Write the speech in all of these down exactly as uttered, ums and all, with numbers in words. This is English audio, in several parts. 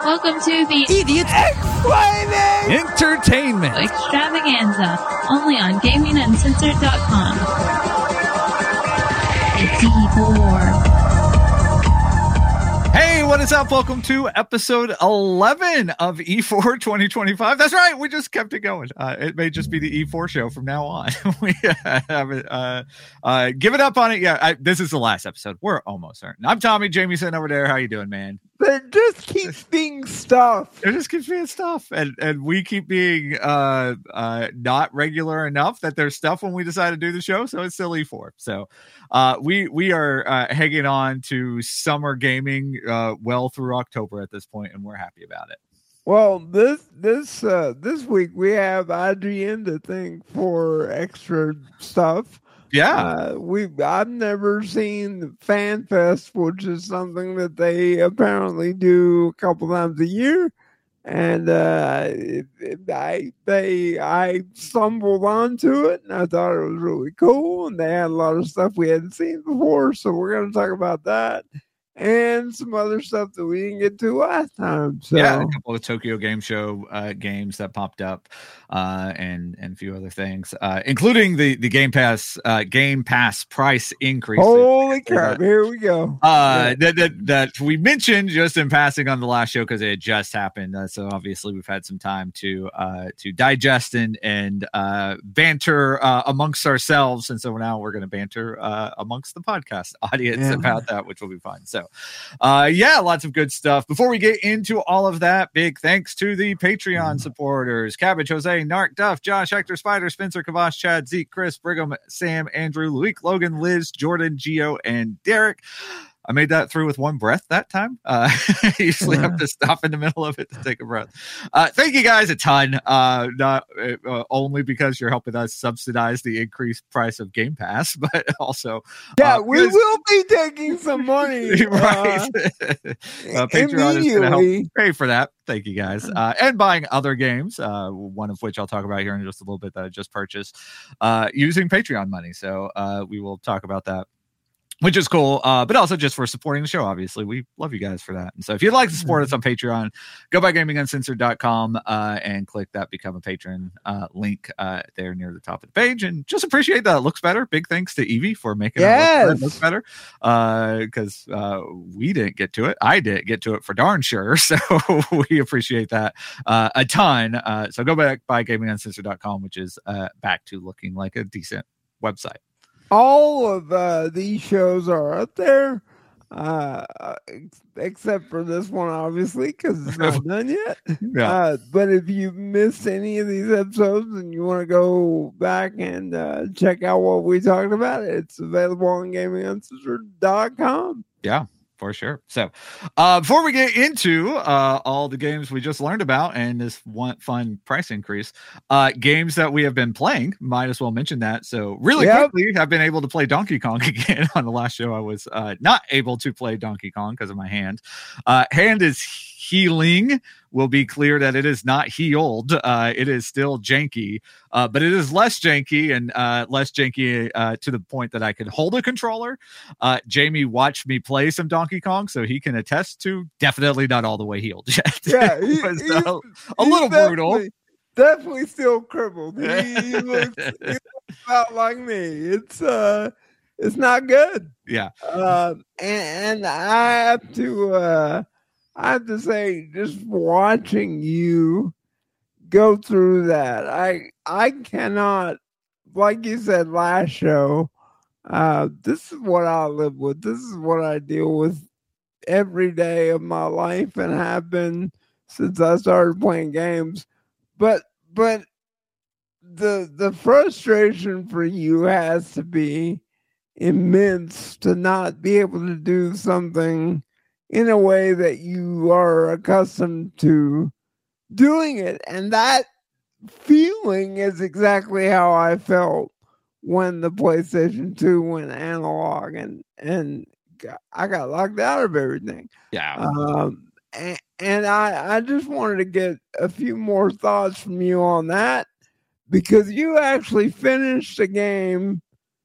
Welcome to the Idiot Explaining Entertainment Extravaganza, only on gaming uncensored dot com. It's E four. Hey, what is up? Welcome to episode eleven of E four twenty twenty-five. That's right. We just kept it going. Uh, it may just be the E four show from now on. we haven't uh, uh, given up on it yet. I, this is the last episode. We're almost certain. I'm Tommy. Jamie sitting over there. How you doing, man? There just keeps being stuff. There just keeps being stuff. And and we keep being uh, uh, not regular enough that there's stuff when we decide to do the show. So it's still E four. So uh, we, we are uh, hanging on to summer gaming uh, well through October at this point, and we're happy about it. Well, this this uh, this week we have I G N to thank for extra stuff. Yeah, uh, we I've never seen FanFest, which is something that they apparently do a couple times a year, and uh, it, it, I they I stumbled onto it, and I thought it was really cool, and they had a lot of stuff we hadn't seen before, so we're going to talk about that. And some other stuff that we didn't get to last time. So. Yeah, a couple of Tokyo Game Show uh, games that popped up, uh, and and a few other things, uh, including the the Game Pass uh, Game Pass price increase. Holy crap! That, here we go. Uh, yeah. that, that that we mentioned just in passing on the last show because it had just happened. Uh, so obviously we've had some time to uh, to digest and and uh, banter uh, amongst ourselves, and so now we're going to banter uh, amongst the podcast audience yeah. about that, which will be fun. So. Uh, yeah, lots of good stuff. Before we get into all of that, big thanks to the Patreon supporters: Cabbage, Jose, Narc, Duff, Josh, Hector, Spider, Spencer, Kavash, Chad, Zeke, Chris, Brigham, Sam, Andrew, Luik, Logan, Liz, Jordan, Gio, and Derek. I made that through with one breath that time. Uh, I usually have to stop in the middle of it to take a breath. Uh, thank you guys a ton. Uh, not uh, only because you're helping us subsidize the increased price of Game Pass, but also yeah, uh, we will be taking some money. right, uh, Patreon is going to help pay for that. Thank you guys, uh, and buying other games. Uh, one of which I'll talk about here in just a little bit that I just purchased uh, using Patreon money. So uh, we will talk about that. Which is cool, uh, but also just for supporting the show. Obviously, we love you guys for that. And so if you'd like to support us on Patreon, go by gaming uncensored dot com uh, and click that Become a Patron uh, link uh, there near the top of the page. And just appreciate that. It looks better. Big thanks to Evie for making yes. it look, look better. Because uh, uh, we didn't get to it. I didn't get to it for darn sure. So we appreciate that uh, a ton. Uh, so go back by gaming uncensored dot com, which is uh, back to looking like a decent website. All of uh, these shows are up there, uh, ex- except for this one, obviously, because it's not done yet. Yeah. Uh, but if you missed any of these episodes and you want to go back and uh, check out what we talked about, it's available on gaming uncensored dot com. Yeah. For sure. So uh, before we get into uh, all the games we just learned about and this one fun price increase, uh, games that we have been playing, might as well mention that. So really yep. quickly, I've been able to play Donkey Kong again. On the last show, I was uh, not able to play Donkey Kong because of my hand. Uh, hand is healing. Will be clear that it is not healed. Uh, it is still janky, uh, but it is less janky and uh, less janky uh, to the point that I could hold a controller. Uh, Jamie watched me play some Donkey Kong, so he can attest to definitely not all the way healed yet. Yeah, he, it was, he's, uh, a little brutal. Definitely still crippled. He, he, looks, he looks about like me. It's uh, it's not good. Yeah, uh, and, and I have to. Uh, I have to say, just watching you go through that, I I cannot, like you said last show, uh, this is what I live with. This is what I deal with every day of my life and have been since I started playing games. But but the the frustration for you has to be immense to not be able to do something in a way that you are accustomed to doing it. And that feeling is exactly how I felt when the PlayStation two went analog and, and I got locked out of everything. Yeah. Um, and, and I, I just wanted to get a few more thoughts from you on that, because you actually finished the game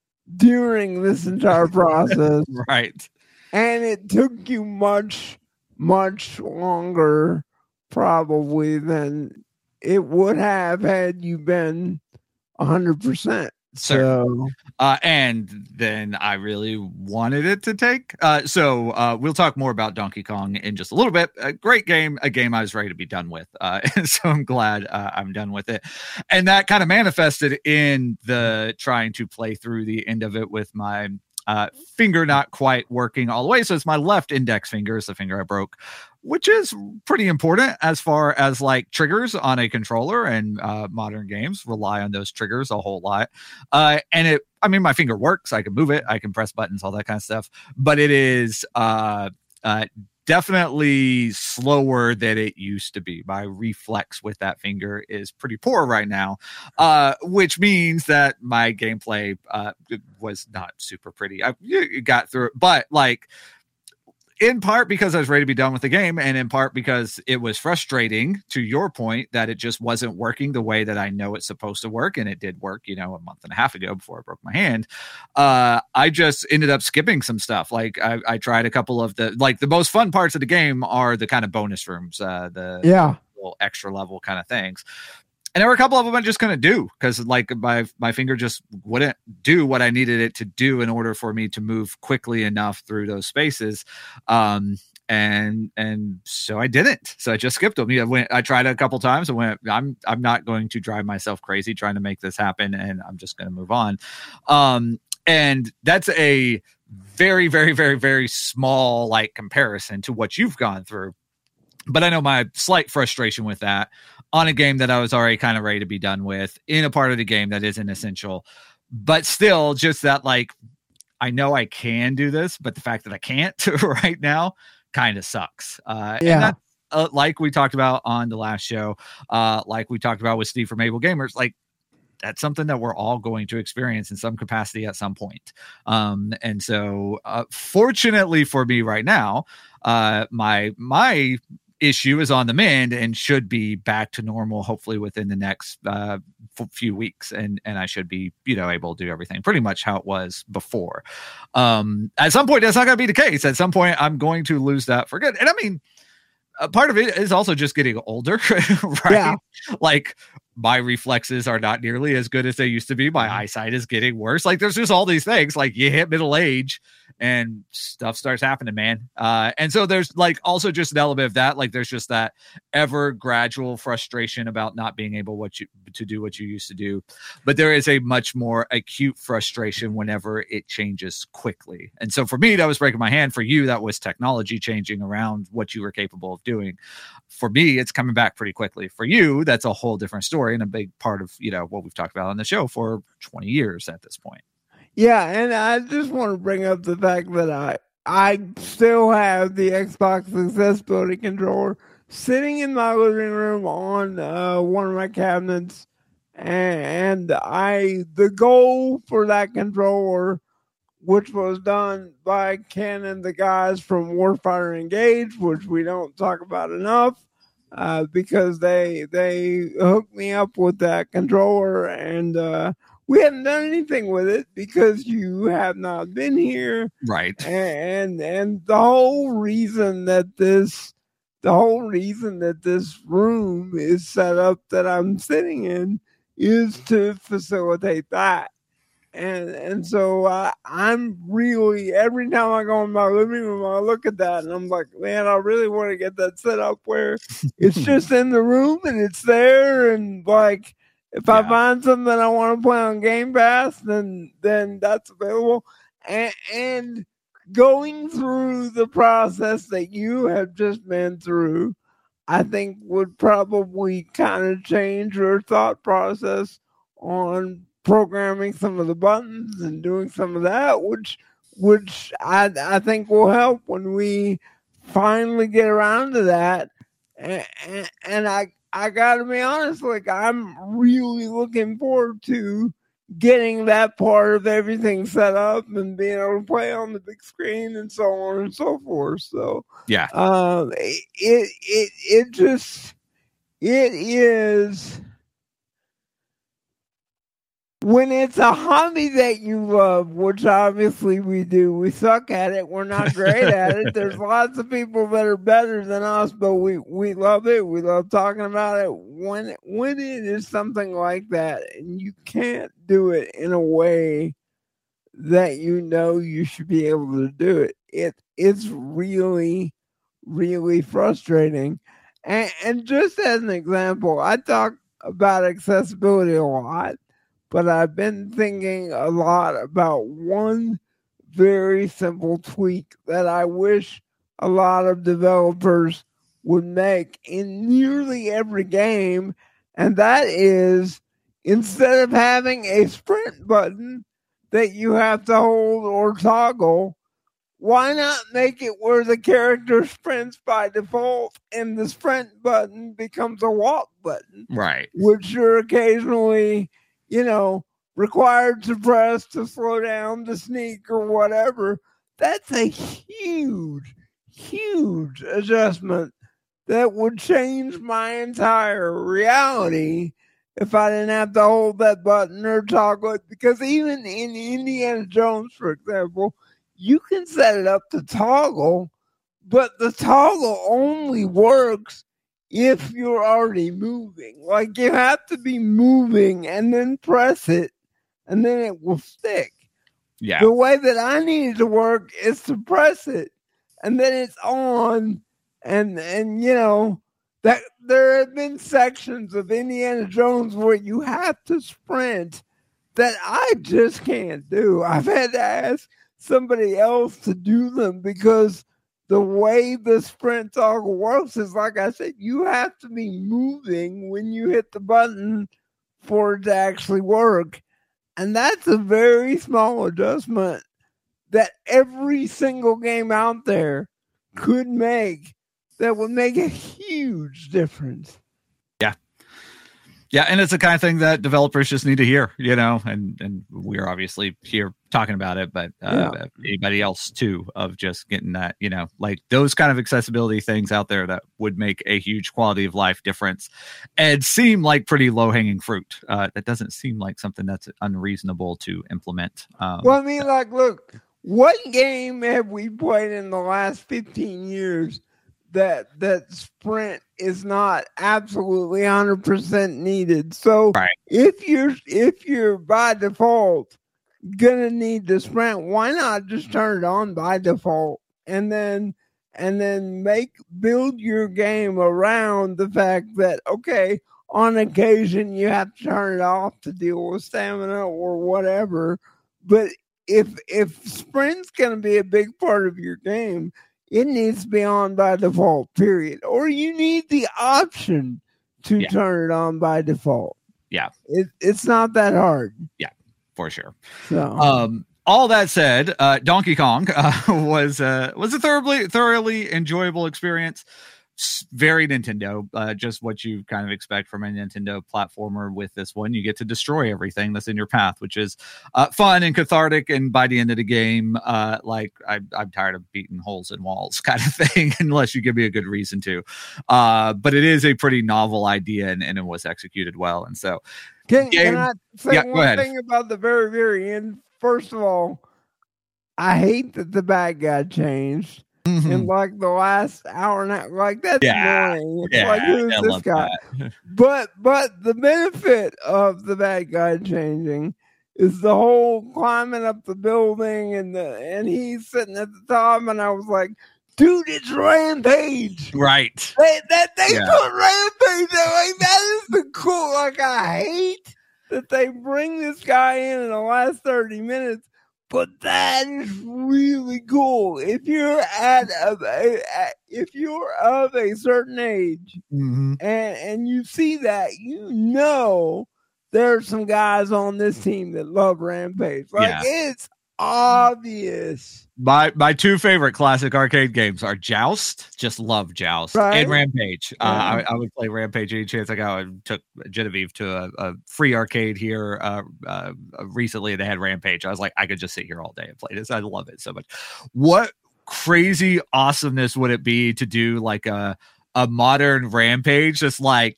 during this entire process. Right. And it took you much, much longer probably than it would have had you been a hundred percent. So, uh, and then I really wanted it to take. Uh, so uh, we'll talk more about Donkey Kong in just a little bit. A great game, a game I was ready to be done with. Uh, and so I'm glad uh, I'm done with it. And that kind of manifested in the trying to play through the end of it with my uh, finger not quite working all the way. So it's my left index finger is the finger I broke, which is pretty important as far as like triggers on a controller, and uh, modern games rely on those triggers a whole lot. Uh, and it, I mean, my finger works. I can move it. I can press buttons, all that kind of stuff. But it is uh, uh, definitely slower than it used to be. My reflex with that finger is pretty poor right now, uh, which means that my gameplay uh, was not super pretty. I you got through it, but like, in part because I was ready to be done with the game, and in part because it was frustrating, to your point, that it just wasn't working the way that I know it's supposed to work. And it did work, you know, a month and a half ago before I broke my hand. Uh, I just ended up skipping some stuff. Like I, I tried a couple of the, like the most fun parts of the game are the kind of bonus rooms, uh, the yeah, little extra level kind of things. And there were a couple of them I just couldn't do because like my, my finger just wouldn't do what I needed it to do in order for me to move quickly enough through those spaces. Um, and, and so I didn't, so I just skipped them. Yeah, I went, I tried it a couple times and went, I'm, I'm not going to drive myself crazy trying to make this happen. And I'm just going to move on. Um, and that's a very, very, very, very small, like comparison to what you've gone through. But I know my slight frustration with that on a game that I was already kind of ready to be done with in a part of the game that isn't essential, but still just that, like, I know I can do this, but the fact that I can't right now kind of sucks. Uh, yeah. And that's, uh, like we talked about on the last show, uh, like we talked about with Steve from Able Gamers, like, that's something that we're all going to experience in some capacity at some point. Um, and so, uh, fortunately for me right now, uh, my, my, issue is on the mend and should be back to normal hopefully within the next uh f- few weeks, and and I should be, you know, able to do everything pretty much how it was before. Um at some point that's not going to be the case. At some point I'm going to lose that for good. And I mean, a part of it is also just getting older, right? Yeah. Like my reflexes are not nearly as good as they used to be. My eyesight is getting worse. Like there's just all these things, like you hit middle age and stuff starts happening, man. Uh, and so there's like also just an element of that. Like there's just that ever gradual frustration about not being able what you to do what you used to do. But there is a much more acute frustration whenever it changes quickly. And so for me, that was breaking my hand. For you, that was technology changing around what you were capable of doing. For me, it's coming back pretty quickly. For you, that's a whole different story and a big part of, you know, what we've talked about on the show for twenty years at this point. Yeah, and I just want to bring up the fact that I I still have the Xbox Accessibility Controller sitting in my living room on uh, one of my cabinets, and I the goal for that controller, which was done by Ken and the guys from Warfighter Engage, which we don't talk about enough, uh, because they they hooked me up with that controller, and uh, we hadn't done anything with it because you have not been here. Right. And and the whole reason that this the whole reason that this room is set up that I'm sitting in is to facilitate that. And and so uh, I'm really, every time I go in my living room, I look at that and I'm like, man, I really want to get that set up where it's just in the room and it's there, and like, if yeah. I find something I want to play on Game Pass, then then that's available. And, and going through the process that you have just been through, I think would probably kind of change your thought process on programming some of the buttons and doing some of that, which which I I think will help when we finally get around to that. And, and, and I. I gotta be honest, like I'm really looking forward to getting that part of everything set up and being able to play on the big screen and so on and so forth. So yeah, um, it it it just it is when it's a hobby that you love, which obviously we do, we suck at it. We're not great at it. There's lots of people that are better than us, but we, we love it. We love talking about it. When, when it is something like that, and you can't do it in a way that you know you should be able to do it, it it's really, really frustrating. And, and just as an example, I talk about accessibility a lot, but I've been thinking a lot about one very simple tweak that I wish a lot of developers would make in nearly every game, and that is, instead of having a sprint button that you have to hold or toggle, why not make it where the character sprints by default and the sprint button becomes a walk button? Right. Which you're occasionally, you know, required to press to slow down, to sneak, or whatever. That's a huge, huge adjustment that would change my entire reality if I didn't have to hold that button or toggle it. Because even in Indiana Jones, for example, you can set it up to toggle, but the toggle only works if you're already moving. Like, you have to be moving and then press it, and then it will stick. Yeah. The way that I need it to work is to press it, and then it's on, and, and you know, that there have been sections of Indiana Jones where you have to sprint that I just can't do. I've had to ask somebody else to do them because the way the sprint toggle works is, like I said, you have to be moving when you hit the button for it to actually work. And that's a very small adjustment that every single game out there could make that would make a huge difference. Yeah. Yeah, and it's the kind of thing that developers just need to hear, you know, and, and we're obviously here talking about it, but uh, yeah. anybody else too, of just getting that, you know, like those kind of accessibility things out there that would make a huge quality of life difference and seem like pretty low hanging fruit. Uh, that doesn't seem like something that's unreasonable to implement. Um, well, I mean, like, look, what game have we played in the last fifteen years that that sprint is not absolutely one hundred percent needed? So right. if you're if you're by default gonna need to sprint, why not just turn it on by default and then and then make build your game around the fact that, okay, on occasion you have to turn it off to deal with stamina or whatever, but if if sprint's gonna be a big part of your game, it needs to be on by default, period. Or you need the option to yeah. turn it on by default. Yeah. It, it's not that hard. Yeah, for sure. So, um, all that said, uh, Donkey Kong uh, was uh, was a thoroughly thoroughly enjoyable experience. Very Nintendo, uh, just what you kind of expect from a Nintendo platformer. With this one, you get to destroy everything that's in your path, which is uh, fun and cathartic. And by the end of the game, uh, like I, I'm tired of beating holes in walls kind of thing, unless you give me a good reason to. Uh, but it is a pretty novel idea, and, and it was executed well. And so, can, can I say yeah, one thing about the very, very end? First of all, I hate that the bad guy changed. Mm-hmm. In like the last hour and a half, like that's yeah, annoying. It's yeah, like, who's I this guy? but but the benefit of the bad guy changing is the whole climbing up the building and the and he's sitting at the top, and I was like, dude, it's Rampage, right? They, that they yeah. put Rampage. Like, that is the cool. Like, I hate that they bring this guy in in the last thirty minutes. But that is really cool. If you're at a, if you're of a certain age, mm-hmm. and and you see that, you know there are some guys on this team that love Rampage. Like, yeah. it's obvious. My my two favorite classic arcade games are Joust, just love Joust, right? And Rampage. Yeah. Uh, I, I would play Rampage any chance I got. I took Genevieve to a, a free arcade here uh, uh, recently. They had Rampage. I was like, I could just sit here all day and play this. I love it so much. What crazy awesomeness would it be to do like a a modern Rampage, just like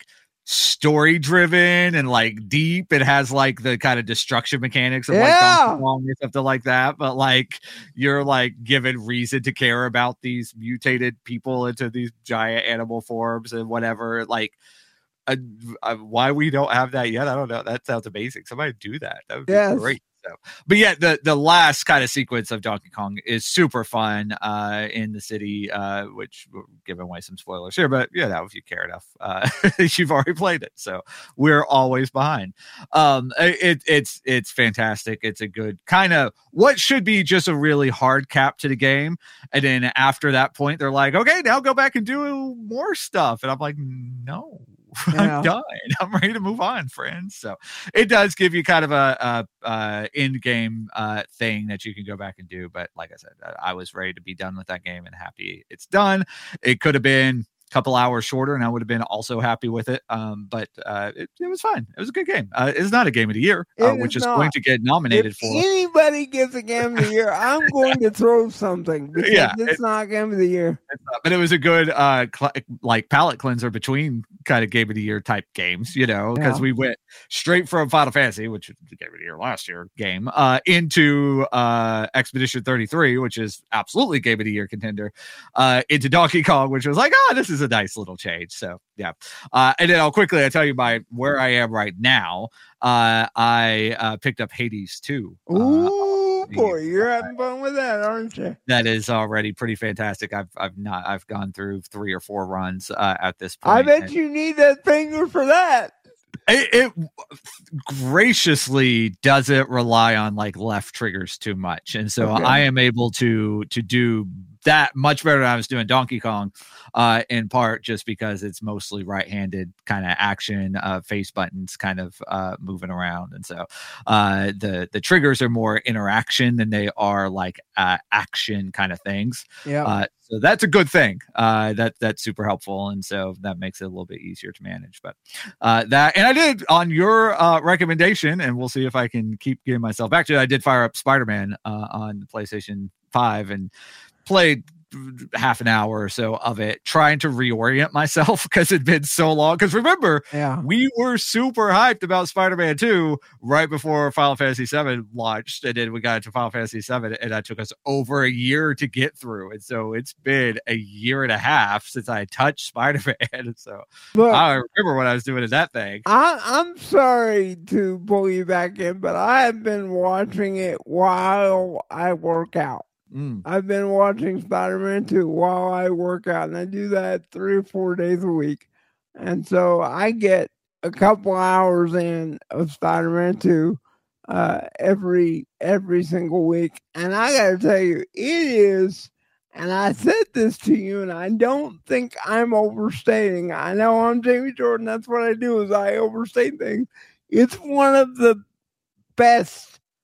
story driven and like deep. It has like the kind of destruction mechanics of Yeah. like Donkey Kong or something like that. But like you're like given reason to care about these mutated people into these giant animal forms and whatever. Like, uh, uh, why we don't have that yet, I don't know. That sounds amazing. Somebody do that. That would be Yes. great. So, but yeah, the the last kind of sequence of Donkey Kong is super fun uh, in the city, uh, which we're giving away some spoilers here, but yeah, that if you care enough, uh, you've already played it, so we're always behind. Um, it, it's it's fantastic. It's a good kind of what should be just a really hard cap to the game, and then after that point, they're like, okay, now go back and do more stuff, and I'm like, no. Yeah. I'm done. I'm ready to move on, friends. So it does give you kind of a, a, a end game uh, thing that you can go back and do. But like I said, I was ready to be done with that game and happy it's done. It could have been a couple hours shorter and I would have been also happy with it. Um, but uh, it, it was fine. It was a good game. Uh, it's not a game of the year, uh, It which is is not. going to get nominated If for. anybody gets a game of the year, I'm going to throw something because Yeah, it's it- not game of the year. But it was a good uh cl- like palate cleanser between kind of game of the year type games, you know, because Yeah. we went straight from Final Fantasy, which was the game of the year last year game, uh into uh Expedition thirty-three, which is absolutely game of the year contender, uh into Donkey Kong, which was like, oh, this is a nice little change. So yeah. Uh and then I'll quickly I'll tell you my where I am right now. Uh I uh picked up Hades two. Uh, Ooh, the- boy, you're having fun with that, aren't you? that is already pretty fantastic. I've I've not I've gone through three or four runs uh, at this point. I bet and you need that finger for that. it, it graciously doesn't rely on like left triggers too much, and so Okay. I am able to to do that much better than I was doing Donkey Kong, uh, in part just because it's mostly right-handed kind of action, uh, face buttons kind of uh, moving around, and so uh, the the triggers are more interaction than they are like uh, action kind of things. Yeah. Uh, so that's a good thing. Uh, that that's super helpful, and so that makes it a little bit easier to manage. But uh, that, and I did on your uh, recommendation, and we'll see if I can keep getting myself back to it. I did fire up Spider-Man uh, on the PlayStation five and played half an hour or so of it, trying to reorient myself because it'd been so long. Because remember, yeah. we were super hyped about Spider-Man two right before Final Fantasy seven launched, and then we got into Final Fantasy seven, and that took us over a year to get through. And so it's been a year and a half since I touched Spider-Man. So But I remember when I was doing that thing. I, I'm sorry to pull you back in, but I have been watching it while I work out. Mm. I've been watching Spider-Man two while I work out, and I do that three or four days a week. And so I get a couple hours in of Spider-Man two uh, every every single week. And I got to tell you, it is, and I said this to you, and I don't think I'm overstating. I know I'm Jamie Jordan. That's what I do is I overstate things. It's one of the best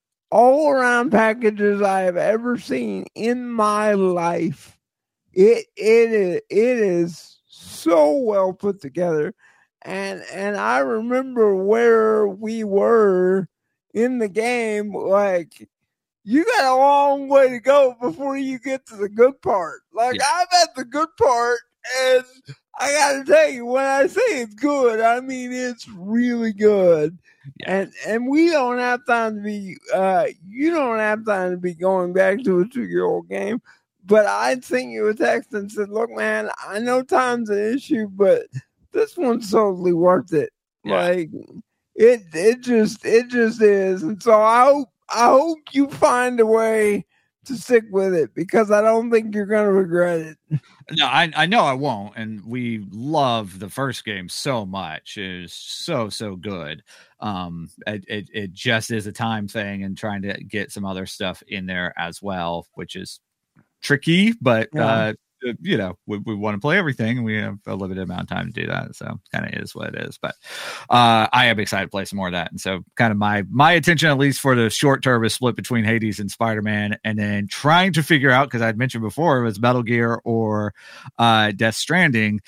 all around packages I have ever seen in my life. It it is it is so well put together, and and I remember where we were in the game. Like, you got a long way to go before you get to the good part. Like, Yeah. I'm at the good part, and I gotta tell you, when I say it's good, I mean it's really good. Yeah. And and we don't have time to be uh you don't have time to be going back to a two year old game. But I sent you a text and said, look, man, I know time's an issue, but this one's totally worth it. Yeah. Like it it just it just is. And so I hope I hope you find a way to stick with it, because I don't think you're gonna regret it. No, I I know I won't, and we love the first game so much. It is so so good. Um, it, it it just is a time thing, and trying to get some other stuff in there as well, which is tricky. But Yeah. uh, you know, we, we want to play everything, and we have a limited amount of time to do that. So kind of is what it is. But uh, I am excited to play some more of that, and so kind of my my attention, at least for the short term, is split between Hades and Spider-Man, and then trying to figure out, because I'd mentioned before, it was Metal Gear or uh, Death Stranding.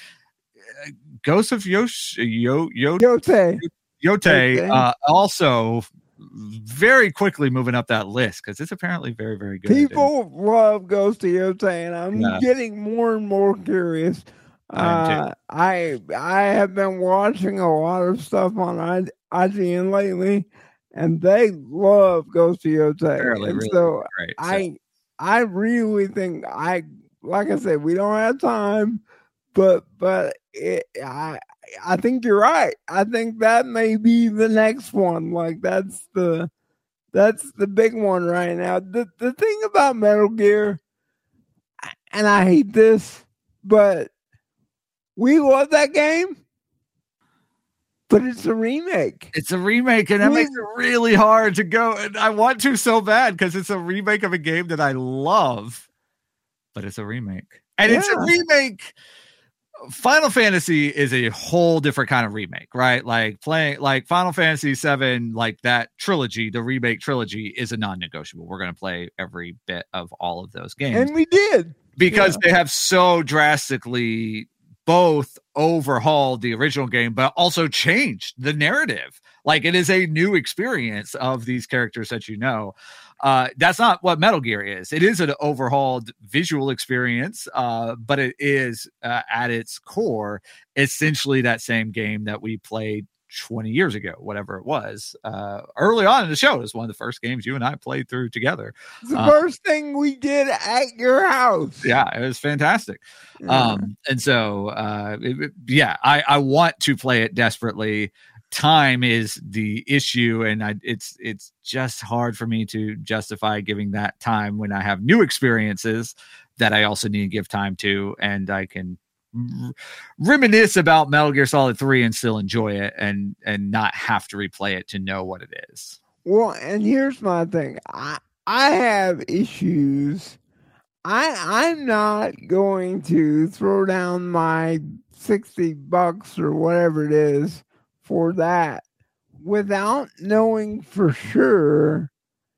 Ghost of Yosh Yo Yo Yote. Yote Okay. uh, also very quickly moving up that list, because it's apparently very very good. People love Ghost of Yote, and I'm Yeah. getting more and more curious. Uh, I I have been watching a lot of stuff on I G N lately, and they love Ghost of Yotei. Apparently And really so great, so. I I really think I like I said, we don't have time, but but it, I I think you're right. I think that may be the next one. Like that's the that's the big one right now. The the thing about Metal Gear, and I hate this, but we love that game, but it's a remake. It's a remake, and that we, makes it really hard to go. And I want to so bad because it's a remake of a game that I love, but it's a remake. And yeah. It's a remake. Final Fantasy is a whole different kind of remake, right? Like playing like Final Fantasy seven, like that trilogy, the remake trilogy is a non-negotiable. We're going to play every bit of all of those games. And we did. Because yeah. they have so drastically both overhauled the original game, but also changed the narrative. Like it is a new experience of these characters that you know. Uh, that's not what Metal Gear is. It is an overhauled visual experience, uh, but it is uh, at its core essentially that same game that we played twenty years ago, whatever it was. Uh, early on in the show, it was one of the first games you and I played through together. It's the uh, first thing we did at your house. Yeah, it was fantastic. Yeah. Um, and so, uh, it, it, yeah, I, I want to play it desperately. Time is the issue, and I, it's it's just hard for me to justify giving that time when I have new experiences that I also need to give time to, and I can r- reminisce about Metal Gear Solid three and still enjoy it, and and not have to replay it to know what it is. Well, and here's my thing: I I have issues. I I'm not going to throw down my sixty bucks or whatever it is for that without knowing for sure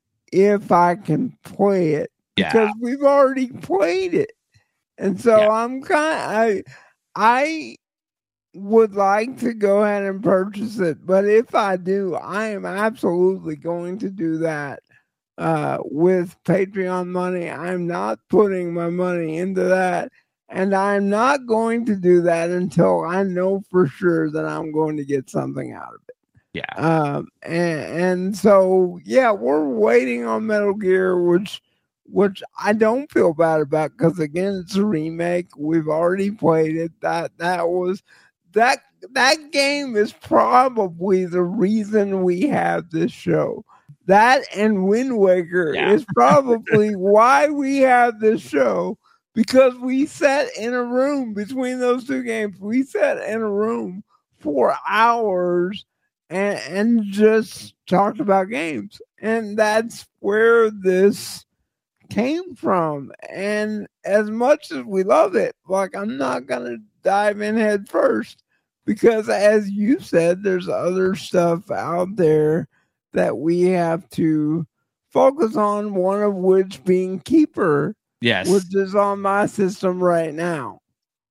if I can play it, yeah. because we've already played it. And so yeah. I'm kind of, I, I would like to go ahead and purchase it, but if I do, I am absolutely going to do that uh, with Patreon money. I'm not putting my money into that. And I'm not going to do that until I know for sure that I'm going to get something out of it. Yeah. Um, and, and so, yeah, we're waiting on Metal Gear, which which I don't feel bad about because, again, it's a remake. We've already played it. That that was that that game is probably the reason we have this show. That and Wind Waker yeah. is probably why we have this show. Because we sat in a room between those two games. We sat in a room for hours and, and just talked about games. And that's where this came from. And as much as we love it, like I'm not going to dive in head first. Because as you said, there's other stuff out there that we have to focus on, one of which being Keeper. Yes. Which is on my system right now.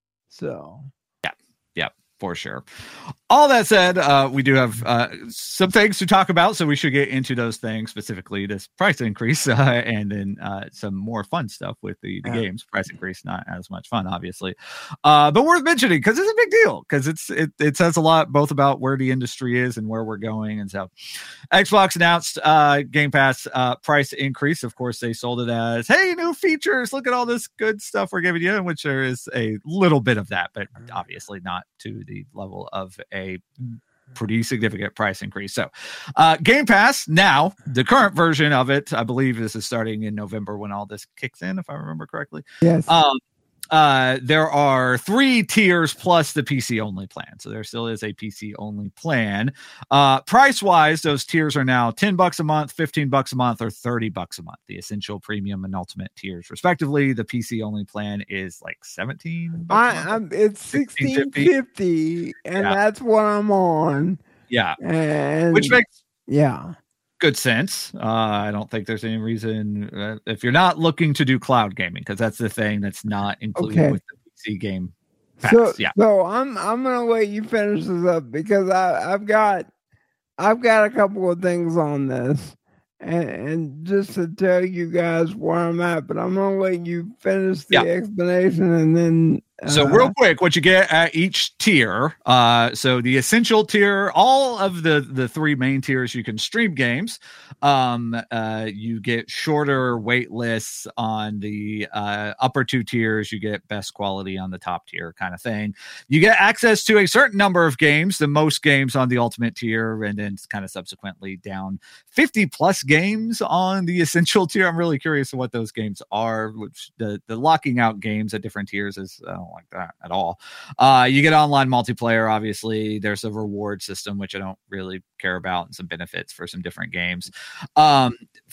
So. Yeah. Yeah, for sure. All that said, uh, we do have uh, some things to talk about, so we should get into those things, specifically this price increase uh, and then uh, some more fun stuff with the, the yeah. games. Price increase, not as much fun, obviously. Uh, but worth mentioning because it's a big deal, because it's it, it says a lot both about where the industry is and where we're going. And so Xbox announced uh, Game Pass uh, price increase. Of course, they sold it as, hey, new features. Look at all this good stuff we're giving you, in which there is a little bit of that, but obviously not to the level of a a pretty significant price increase. So uh Game Pass now, the current version of it, I believe this is starting in November when all this kicks in, if I remember correctly. Yes. Um uh there are three tiers plus the P C only plan. So there still is a P C only plan. Uh price wise, those tiers are now ten bucks a month, fifteen bucks a month, or thirty bucks a month. The essential, premium, and ultimate tiers respectively. The P C only plan is like seventeen bucks I, I'm it's sixteen fifty, and yeah. that's what I'm on. Yeah. And which makes yeah. good sense. Uh, I don't think there's any reason uh, if you're not looking to do cloud gaming, because that's the thing that's not included okay. with the P C game pass. So, yeah. So I'm I'm gonna let you finish this up because I I've got I've got a couple of things on this, and, and just to tell you guys where I'm at. But I'm gonna let you finish the yeah. explanation, and then So Uh, real quick, what you get at each tier. Uh, so the essential tier, all of the, the three main tiers, you can stream games. Um, uh, you get shorter wait lists on the uh, upper two tiers. You get best quality on the top tier kind of thing. You get access to a certain number of games, the most games on the ultimate tier, and then kind of subsequently down fifty plus games on the essential tier. I'm really curious what those games are, which the, the locking out games at different tiers is, I don't like that at all. Uh, you get online multiplayer, obviously. There's a reward system, which I don't really care about, and some benefits for some different games. Um,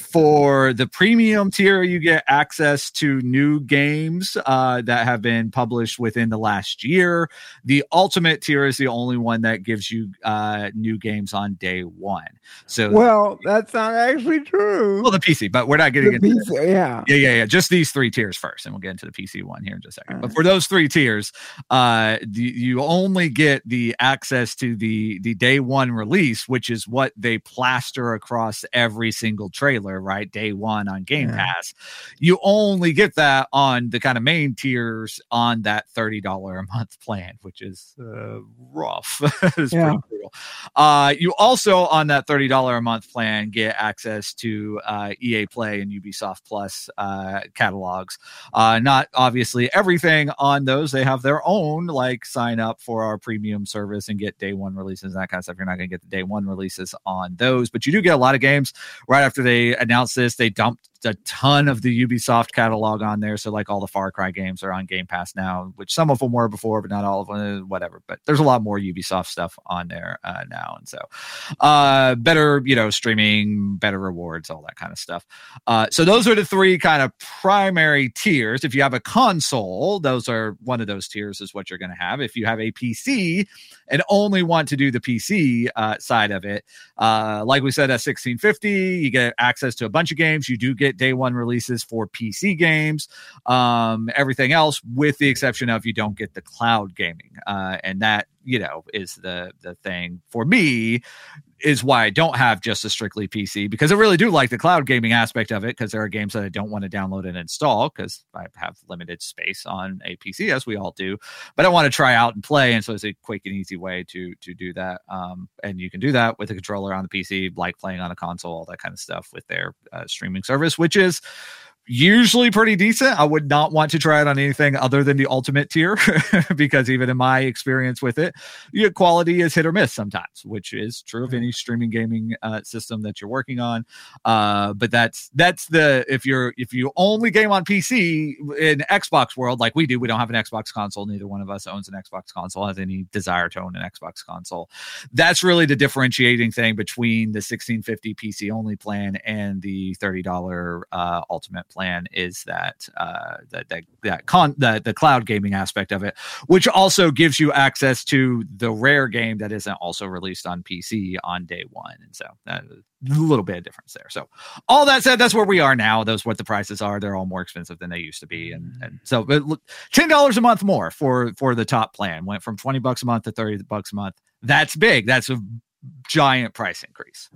for the premium tier, you get access to new games uh, that have been published within the last year. The ultimate tier is the only one that gives you uh, new games on day one. So, well, that's not actually true. well, the P C, but we're not getting The into P C, yeah. Yeah, yeah, yeah. Just these three tiers first, and we'll get into the P C one here in just a second. But for those three tiers, uh, the, you only get the access to the the day one release, which is what they plaster across every single trailer, right? Day one on Game Yeah. Pass. You only get that on the kind of main tiers on that thirty dollars a month plan, which is uh, rough. It's Yeah. pretty brutal. Uh, you also, on that thirty dollars a month plan, get access to uh, E A Play and Ubisoft Plus uh, catalogs. Uh, not obviously everything on those. They have their own, like sign up for our premium service and get day one releases and that kind of stuff. You're not going to get the day one releases on those, but you do get a lot of games. Right after they announced this, they dumped a ton of the Ubisoft catalog on there. So like all the Far Cry games are on Game Pass now, which some of them were before, but not all of them, whatever. But there's a lot more Ubisoft stuff on there uh, now. And so uh, better, you know, streaming, better rewards, all that kind of stuff. Uh, so those are the three kind of primary tiers. If you have a console, those are one of those tiers is what you're going to have. If you have a P C and only want to do the P C uh, side of it, uh, like we said, at sixteen fifty, you get access to a bunch of games. You do get day one releases for P C games. Um, everything else, with the exception of you don't get the cloud gaming, uh, and that, you know, is the the thing for me, is why I don't have just a strictly P C, because I really do like the cloud gaming aspect of it, because there are games that I don't want to download and install because I have limited space on a P C, as we all do, but I want to try out and play. And so it's a quick and easy way to to do that. Um, and you can do that with a controller on the P C, like playing on a console, all that kind of stuff with their uh, streaming service, which is usually pretty decent. I would not want to try it on anything other than the ultimate tier because even in my experience with it, your quality is hit or miss sometimes, which is true of any streaming gaming uh, system that you're working on. Uh, but that's that's the if you're if you only game on P C in Xbox world like we do, we don't have an Xbox console. Neither one of us owns an Xbox console, has any desire to own an Xbox console. That's really the differentiating thing between the sixteen fifty P C only plan and the thirty dollars uh, ultimate plan. plan is that uh that that, that con the, the cloud gaming aspect of it, which also gives you access to the rare game that isn't also released on P C on day one. And so uh, a little bit of difference there. So all that said, that's where we are now. Those what the prices are. They're all more expensive than they used to be. And and so but look, ten dollars a month more for for the top plan. Went from twenty bucks a month to thirty bucks a month. That's big. That's a giant price increase.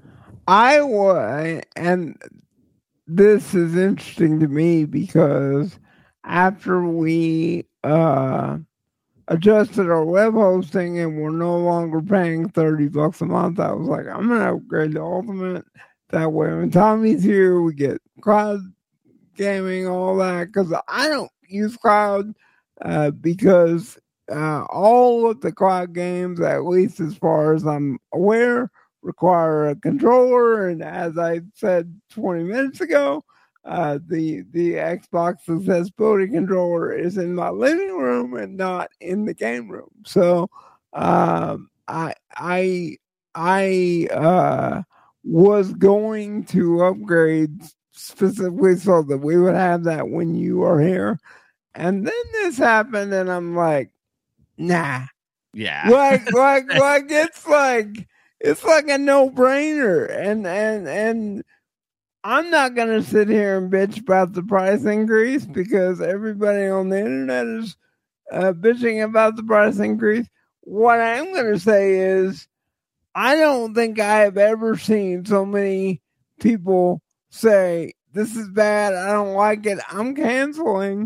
I would, and this is interesting to me because after we uh, adjusted our web hosting and we're no longer paying thirty bucks a month, I was like, I'm going to upgrade to Ultimate. That way when Tommy's here, we get cloud gaming, all that. Because I don't use cloud uh, because uh, all of the cloud games, at least as far as I'm aware, require a controller, and as I said twenty minutes ago, uh, the the Xbox Accessibility controller is in my living room and not in the game room. So um, I I I uh, was going to upgrade specifically so that we would have that when you are here, and then this happened, and I'm like, nah, yeah, like like like it's like. It's like a no-brainer, and and and I'm not gonna sit here and bitch about the price increase because everybody on the internet is uh, bitching about the price increase. What I'm gonna say is, I don't think I have ever seen so many people say this is bad, I don't like it, I'm canceling,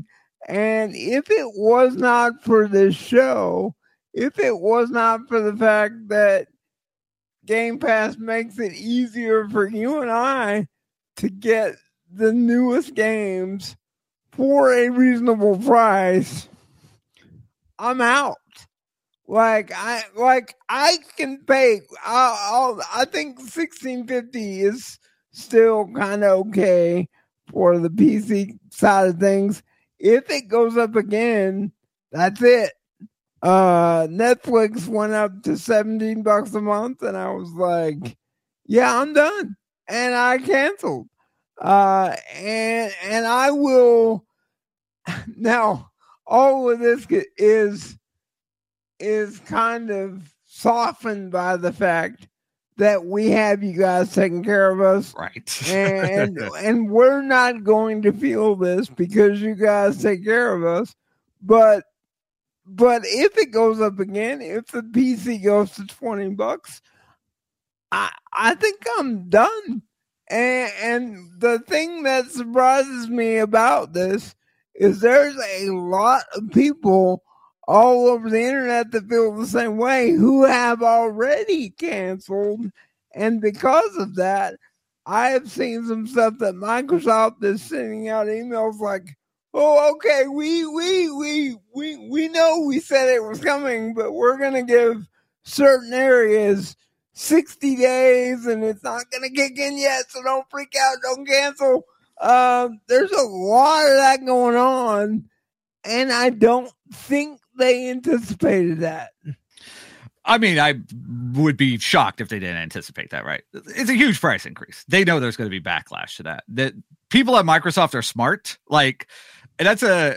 And if it was not for this show, if it was not for the fact that Game Pass makes it easier for you and I to get the newest games for a reasonable price, I'm out. Like I like I can pay. I'll, I'll, I think sixteen fifty is still kind of okay for the P C side of things. If it goes up again, that's it. Uh, Netflix went up to seventeen bucks a month, and I was like, "Yeah, I'm done," and I canceled. Uh, and and I will now. All of this is is kind of softened by the fact that we have you guys taking care of us, right? and and we're not going to feel this because you guys take care of us, but. But if it goes up again, if the P C goes to twenty bucks, I I think I'm done. And and the thing that surprises me about this is there's a lot of people all over the internet that feel the same way who have already canceled. And because of that, I have seen some stuff that Microsoft is sending out emails like, oh, okay, we we we we we know we said it was coming, but we're gonna give certain areas sixty days, and it's not gonna kick in yet. So don't freak out, don't cancel. Uh, there's a lot of that going on, and I don't think they anticipated that. I mean, I would be shocked if they didn't anticipate that, right? It's a huge price increase. They know there's going to be backlash to that. That people at Microsoft are smart, like. And that's a,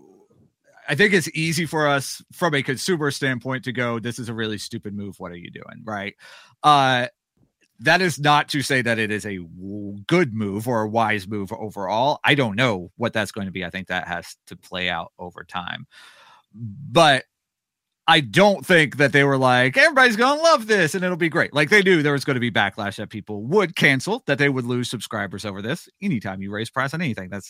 I think it's easy for us from a consumer standpoint to go, this is a really stupid move. What are you doing? Right. Uh, that is not to say that it is a good move or a wise move overall. I don't know what that's going to be. I think that has to play out over time. But I don't think that they were like, everybody's going to love this and it'll be great. Like they knew there was going to be backlash that people would cancel, that they would lose subscribers over this. Anytime you raise price on anything, that's,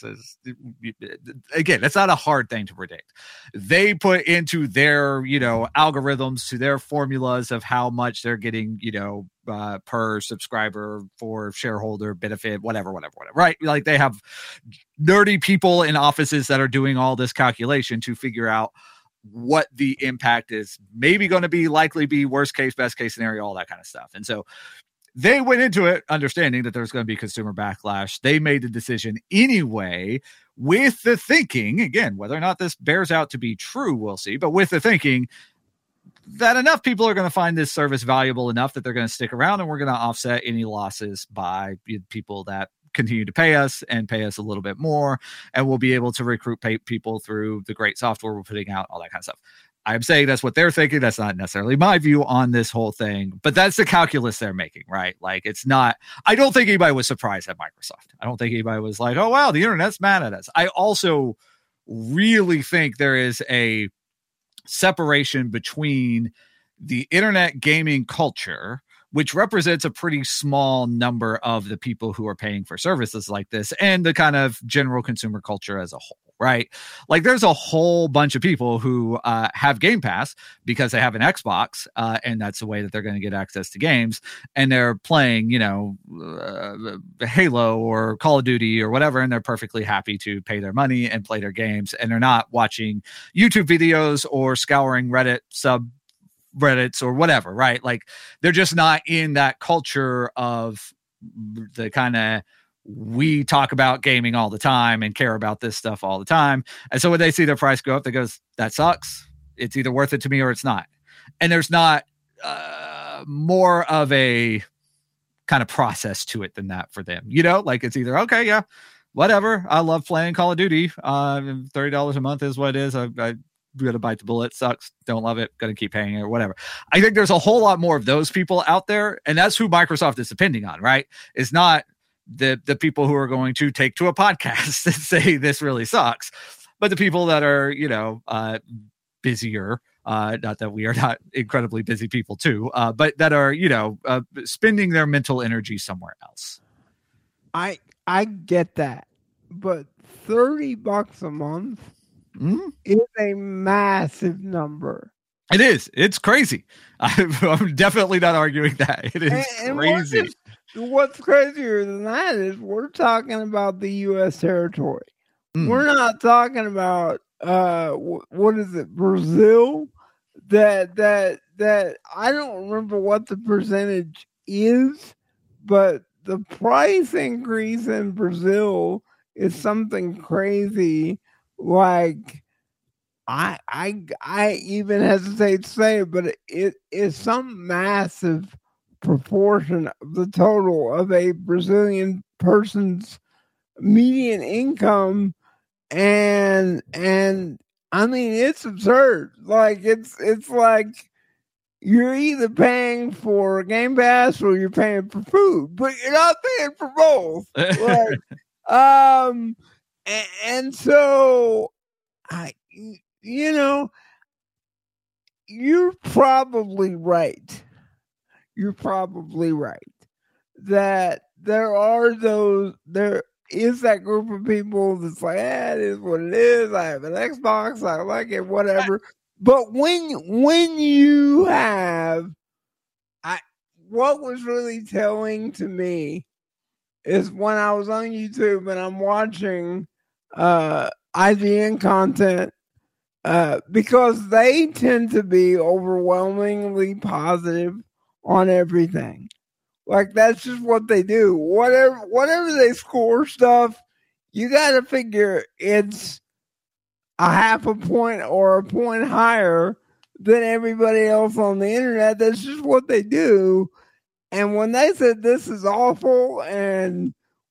again, that's not a hard thing to predict. They put into their, you know, algorithms, to their formulas of how much they're getting, you know, uh, per subscriber for shareholder benefit, whatever, whatever, whatever, right? Like they have nerdy people in offices that are doing all this calculation to figure out what the impact is maybe going to be, likely be, worst case, best case scenario, all that kind of stuff. And so they went into it understanding that there's going to be consumer backlash. They made the decision anyway, with the thinking, again, whether or not this bears out to be true, we'll see, but with the thinking that enough people are going to find this service valuable enough that they're going to stick around, and we're going to offset any losses by people that continue to pay us and pay us a little bit more, and we'll be able to recruit pay people through the great software we're putting out, all that kind of stuff. I'm saying that's what they're thinking. That's not necessarily my view on this whole thing, but that's the calculus they're making, right? Like it's not, I don't think anybody was surprised at Microsoft. I don't think anybody was like, oh, wow, the internet's mad at us. I also really think there is a separation between the internet gaming culture, which represents a pretty small number of the people who are paying for services like this, and the kind of general consumer culture as a whole, right? Like there's a whole bunch of people who uh, have Game Pass because they have an Xbox, uh, and that's the way that they're going to get access to games, and they're playing, you know, uh, Halo or Call of Duty or whatever, and they're perfectly happy to pay their money and play their games, and they're not watching YouTube videos or scouring Reddit sub Reddits or whatever, right? Like they're just not in that culture of the kind of, we talk about gaming all the time and care about this stuff all the time. And so when they see their price go up, they goes, that sucks. It's either worth it to me or it's not. And there's not uh, more of a kind of process to it than that for them. You know, like it's either, okay, yeah, whatever. I love playing Call of Duty. Uh, thirty dollars a month is what it is. I, I Gonna bite the bullet, sucks, don't love it, gonna keep paying it or whatever. I think there's a whole lot more of those people out there, and that's who Microsoft is depending on, right? It's not the the people who are going to take to a podcast and say this really sucks, but the people that are, you know, uh busier, uh not that we are not incredibly busy people too, uh but that are, you know, uh, spending their mental energy somewhere else. I I get that, but thirty bucks a month Mm-hmm. is a massive number. It is. It's crazy. I'm, I'm definitely not arguing that. It is and, and crazy. What's, what's crazier than that is we're talking about the U S territory. Mm. We're not talking about uh, what is it, Brazil? That that that I don't remember what the percentage is, but the price increase in Brazil is something crazy. Like I I I even hesitate to say it, but it is some massive proportion of the total of a Brazilian person's median income, and and I mean it's absurd. Like it's it's like you're either paying for Game Pass or you're paying for food, but you're not paying for both. Like, um, and, and so I, you know, you're probably right. You're probably right that there are those, there is that group of people that's like, eh, it is what it is. I have an Xbox. I like it, whatever. But when, when you have, I, what was really telling to me is when I was on YouTube and I'm watching, uh, I G N content, uh, because they tend to be overwhelmingly positive on everything. Like that's just what they do. Whatever, whatever they score stuff, you got to figure it's a half a point or a point higher than everybody else on the internet. That's just what they do. And when they said this is awful and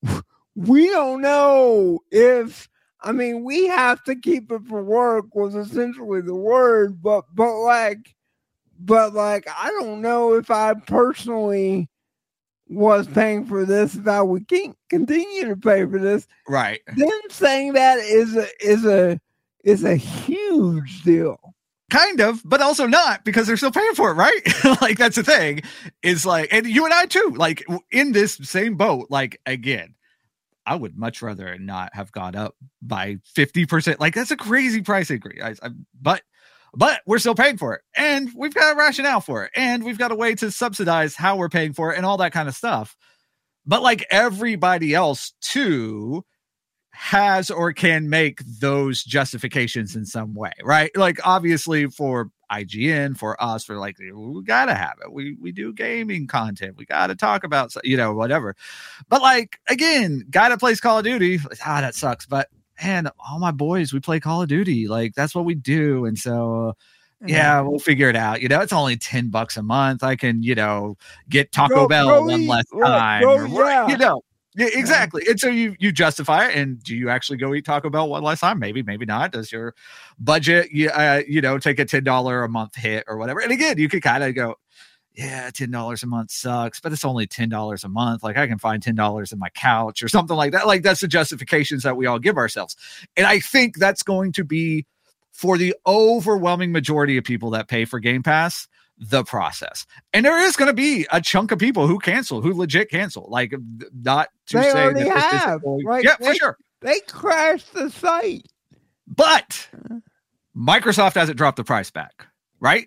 we don't know if, I mean, we have to keep it for work was essentially the word, but, but like, but like, I don't know if I personally was paying for this, if I would keep, continue to pay for this. Right. Them saying that is a, is a, is a huge deal. Kind of, but also not, because they're still paying for it, right? Like, that's the thing. Is like, and you and I too, like, in this same boat, like, again, I would much rather not have gone up by fifty percent. Like, that's a crazy price increase. I, I, but, but we're still paying for it. And we've got a rationale for it. And we've got a way to subsidize how we're paying for it and all that kind of stuff. But like everybody else too, has or can make those justifications in some way, right? Like obviously for I G N, for us, for like, we gotta have it. We we do gaming content. We gotta talk about, you know, whatever. But like, again, guy that plays Call of Duty, ah, that sucks. But man, all my boys, we play Call of Duty. Like that's what we do. And so, yeah, we'll figure it out. You know, it's only ten bucks a month. I can, you know, get Taco go, Bell go one eat, less look, time. go, or, yeah. You know. Yeah, exactly. And so you you justify it, and do you actually go eat Taco Bell one last time? Maybe, maybe not. Does your budget, you, uh, you know, take a ten dollars a month hit or whatever? And again, you could kind of go, yeah, ten dollars a month sucks, but it's only ten dollars a month. Like I can find ten dollars in my couch or something like that. Like that's the justifications that we all give ourselves. And I think that's going to be, for the overwhelming majority of people that pay for Game Pass, the process. And there is going to be a chunk of people who cancel, who legit cancel. Like, not to they say already that have, right? Yeah, they, for sure. They crashed the site. But Microsoft hasn't dropped the price back, right?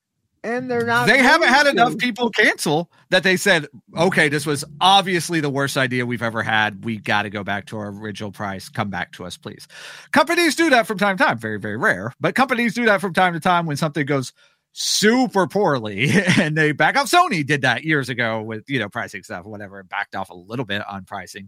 And they're not. They haven't had to. enough people cancel that they said, okay, this was obviously the worst idea we've ever had. We got to go back to our original price. Come back to us, please. Companies do that from time to time. Very, very rare. But companies do that from time to time when something goes super poorly and they back off. Sony did that years ago with, you know, pricing stuff, whatever, backed off a little bit on pricing.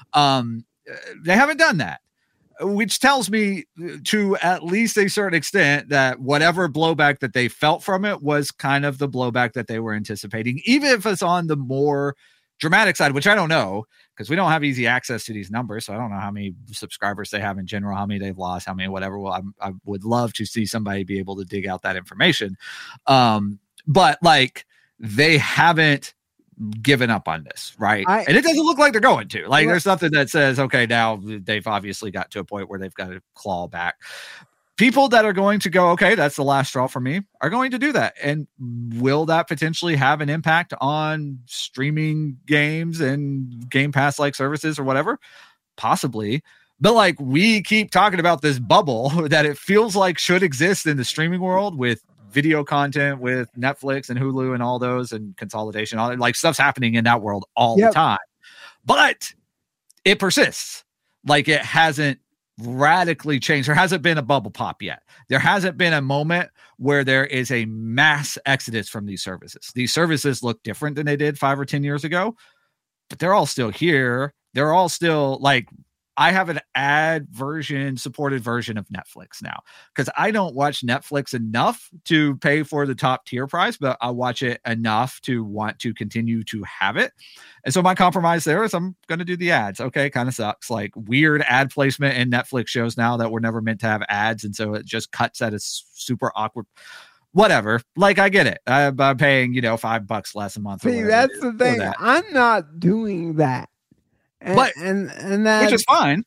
Um, they haven't done that, which tells me to at least a certain extent that whatever blowback that they felt from it was kind of the blowback that they were anticipating, even if it's on the more dramatic side, which I don't know, because we don't have easy access to these numbers. So I don't know how many subscribers they have in general, how many they've lost, how many, whatever. Well, I'm, I would love to see somebody be able to dig out that information. Um, but like, they haven't given up on this, right? I, and it doesn't look like they're going to. Like, there's nothing that says, okay, now they've obviously got to a point where they've got to claw back. People that are going to go, okay, that's the last straw for me, are going to do that. And will that potentially have an impact on streaming games and Game Pass like services or whatever? Possibly. But like we keep talking about this bubble that it feels like should exist in the streaming world with video content, with Netflix and Hulu and all those, and consolidation, all like stuff's happening in that world all yep. the time. But it persists. Like it hasn't radically changed. There hasn't been a bubble pop yet. There hasn't been a moment where there is a mass exodus from these services. These services look different than they did five or ten years ago, but they're all still here. They're all still like, I have an ad version, supported version of Netflix now because I don't watch Netflix enough to pay for the top tier price, but I watch it enough to want to continue to have it. And so my compromise there is I'm going to do the ads. Okay. Kind of sucks. Like weird ad placement in Netflix shows now that were never meant to have ads. And so it just cuts at a super awkward, whatever. Like I get it. I, I'm paying, you know, five bucks less a month. See, that's the thing. I'm not doing that. And, but, and and that which is fine.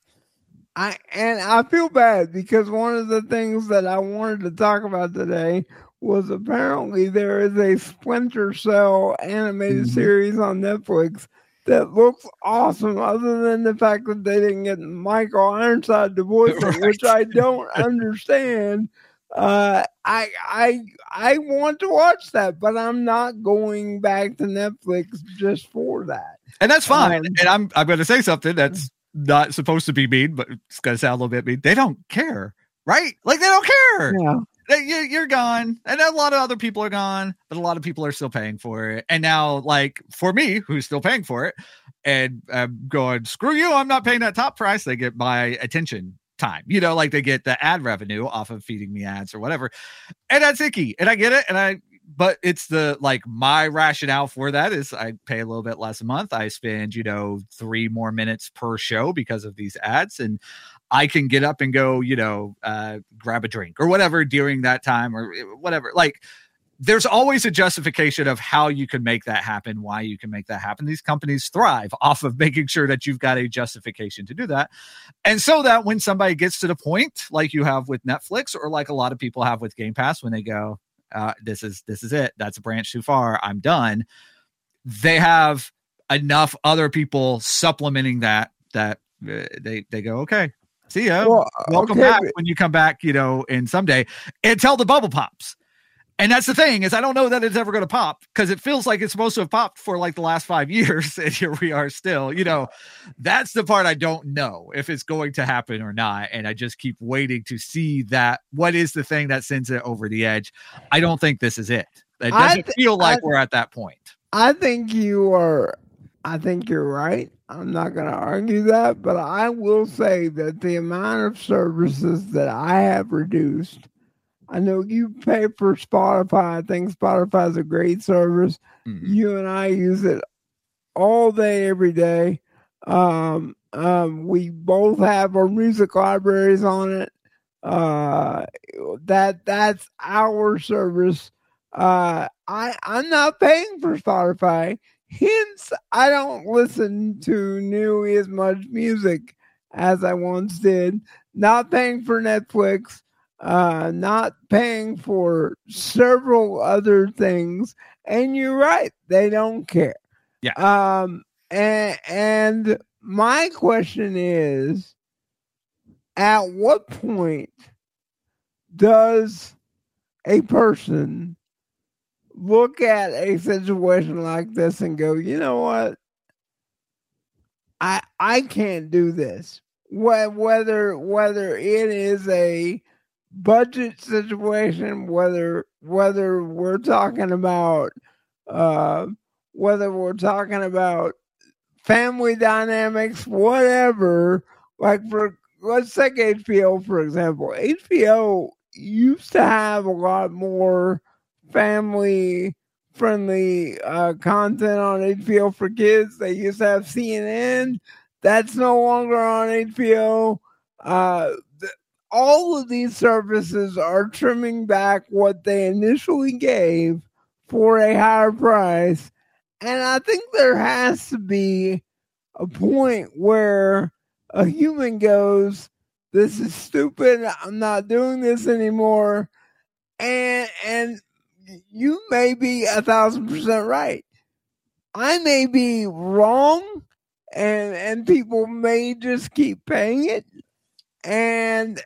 I and I feel bad because one of the things that I wanted to talk about today was apparently there is a Splinter Cell animated mm-hmm. series on Netflix that looks awesome, other than the fact that they didn't get Michael Ironside to voice it, right. which I don't understand. Uh, I I I want to watch that, but I'm not going back to Netflix just for that. And that's fine. Um, and I'm I'm going to say something that's not supposed to be mean, but it's going to sound a little bit mean. They don't care, right? Like they don't care. Yeah. They, you, you're gone, and a lot of other people are gone, but a lot of people are still paying for it. And now, like for me, who's still paying for it, and I'm going, screw you, I'm not paying that top price. They get my attention time, you know, like they get the ad revenue off of feeding me ads or whatever, and that's icky. And I get it, and I. But it's the, like, my rationale for that is I pay a little bit less a month. I spend, you know, three more minutes per show because of these ads. And I can get up and go, you know, uh, grab a drink or whatever during that time or whatever. Like, there's always a justification of how you can make that happen, why you can make that happen. These companies thrive off of making sure that you've got a justification to do that. And so that when somebody gets to the point like you have with Netflix or like a lot of people have with Game Pass, when they go, Uh, this is this is it. That's a branch too far. I'm done. They have enough other people supplementing that that uh, they they go, okay, see ya. Well, Welcome okay. back when you come back, you know, in someday until the bubble pops. And that's the thing is I don't know that it's ever going to pop because it feels like it's supposed to have popped for like the last five years. And here we are still, you know, that's the part I don't know if it's going to happen or not. And I just keep waiting to see that. What is the thing that sends it over the edge? I don't think this is it. It doesn't th- feel like I, we're at that point. I think you are. I think you're right. I'm not going to argue that, but I will say that the amount of services that I have reduced, I know you pay for Spotify. I think Spotify is a great service. Mm-hmm. You and I use it all day, every day. Um, um, we both have our music libraries on it. Uh, that that's our service. Uh, I I'm not paying for Spotify. Hence, I don't listen to nearly as much music as I once did. Not paying for Netflix. Uh, not paying for several other things, and you're right, they don't care. Yeah. Um, and and my question is, at what point does a person look at a situation like this and go, you know what, I I can't do this. Whether whether it is a budget situation, whether whether we're talking about uh, whether we're talking about family dynamics, whatever. Like for let's take H B O for example. H B O used to have a lot more family friendly uh, content on H B O for kids. They used to have C N N. That's no longer on H B O. Uh, all of these services are trimming back what they initially gave for a higher price. And I think there has to be a point where a human goes, this is stupid. I'm not doing this anymore. And, and you may be a thousand percent right. I may be wrong, and, and people may just keep paying it. and